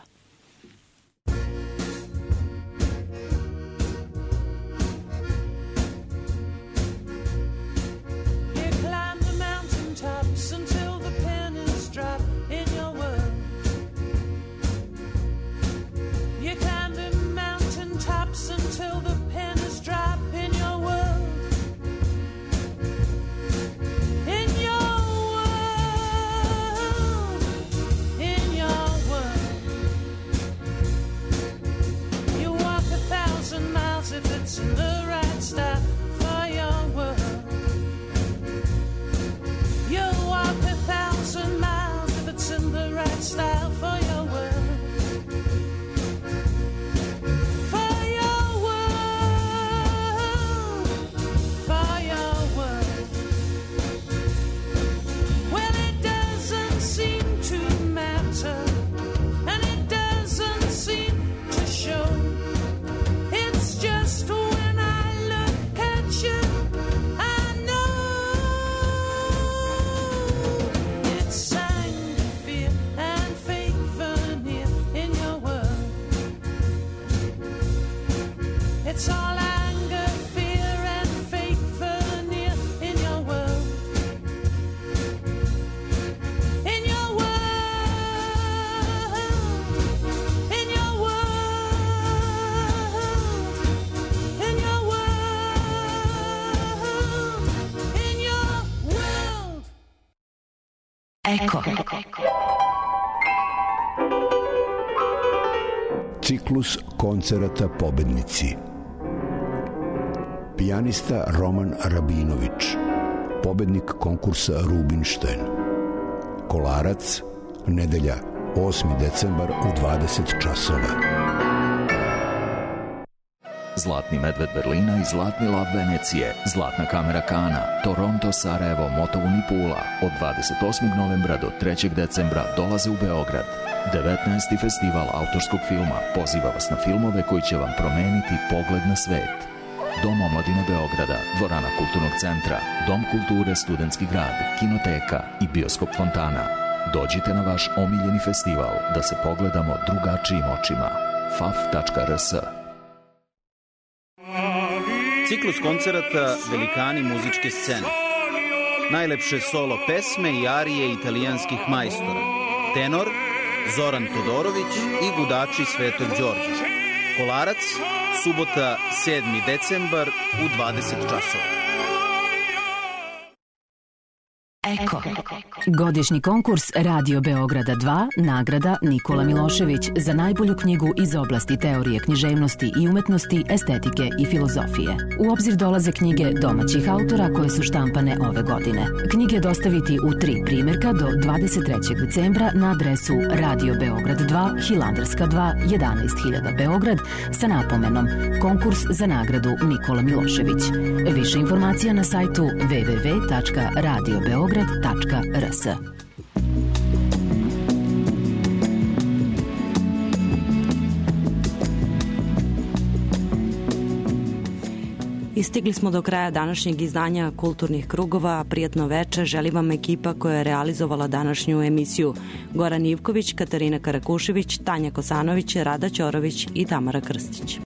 Eko. Ciklus koncerata pobednici. Pijanista Roman Rabinović, pobednik konkursa Rubinštajn. Kolarac, nedelja osmi decembar u dvadeset časova. Zlatni medved Berlina i Zlatni lav Venecije, Zlatna kamera Kana, Toronto, Sarajevo, Motovun i Pula od dvadeset osmog novembra do trećeg decembra dolaze u Beograd. devetnaesti festival autorskog filma poziva vas na filmove koji će vam promeniti pogled na svet. Dom omladine Beograda, Dvorana kulturnog centra, Dom kulture Studentski grad, Kinoteka i Bioskop Fontana. Dođite na vaš omiljeni festival da se pogledamo drugačijim očima. f a f tačka r s. Ciklus koncerata Velikani muzičke scene. Najlepše solo pesme i arije italijanskih majstora. Tenor Zoran Todorović i gudači Svetog Đorđa. Kolarac, subota sedmi decembar u dvadeset časova. Eko. Godišnji konkurs Radio Beograda dva, nagrada Nikola Milošević za najbolju knjigu iz oblasti teorije književnosti i umetnosti, estetike i filozofije. U obzir dolaze knjige domaćih autora koje su štampane ove godine. Knjige dostaviti u tri primjerka do dvadeset trećeg decembra na adresu Radio Beograd dva, Hilandarska dva, jedanaest hiljada Beograd sa napomenom Konkurs za nagradu Nikola Milošević. Više informacija na sajtu w w w tačka radio beograd tačka r s. Istigli smo do kraja današnjeg izdanja Kulturnih krugova. Prijatno veče želi vam ekipa koja je realizovala današnju emisiju. Goran Ivković, Katarina Karakušević, Tanja Kosanović, Rada Ćorović i Tamara Krstić.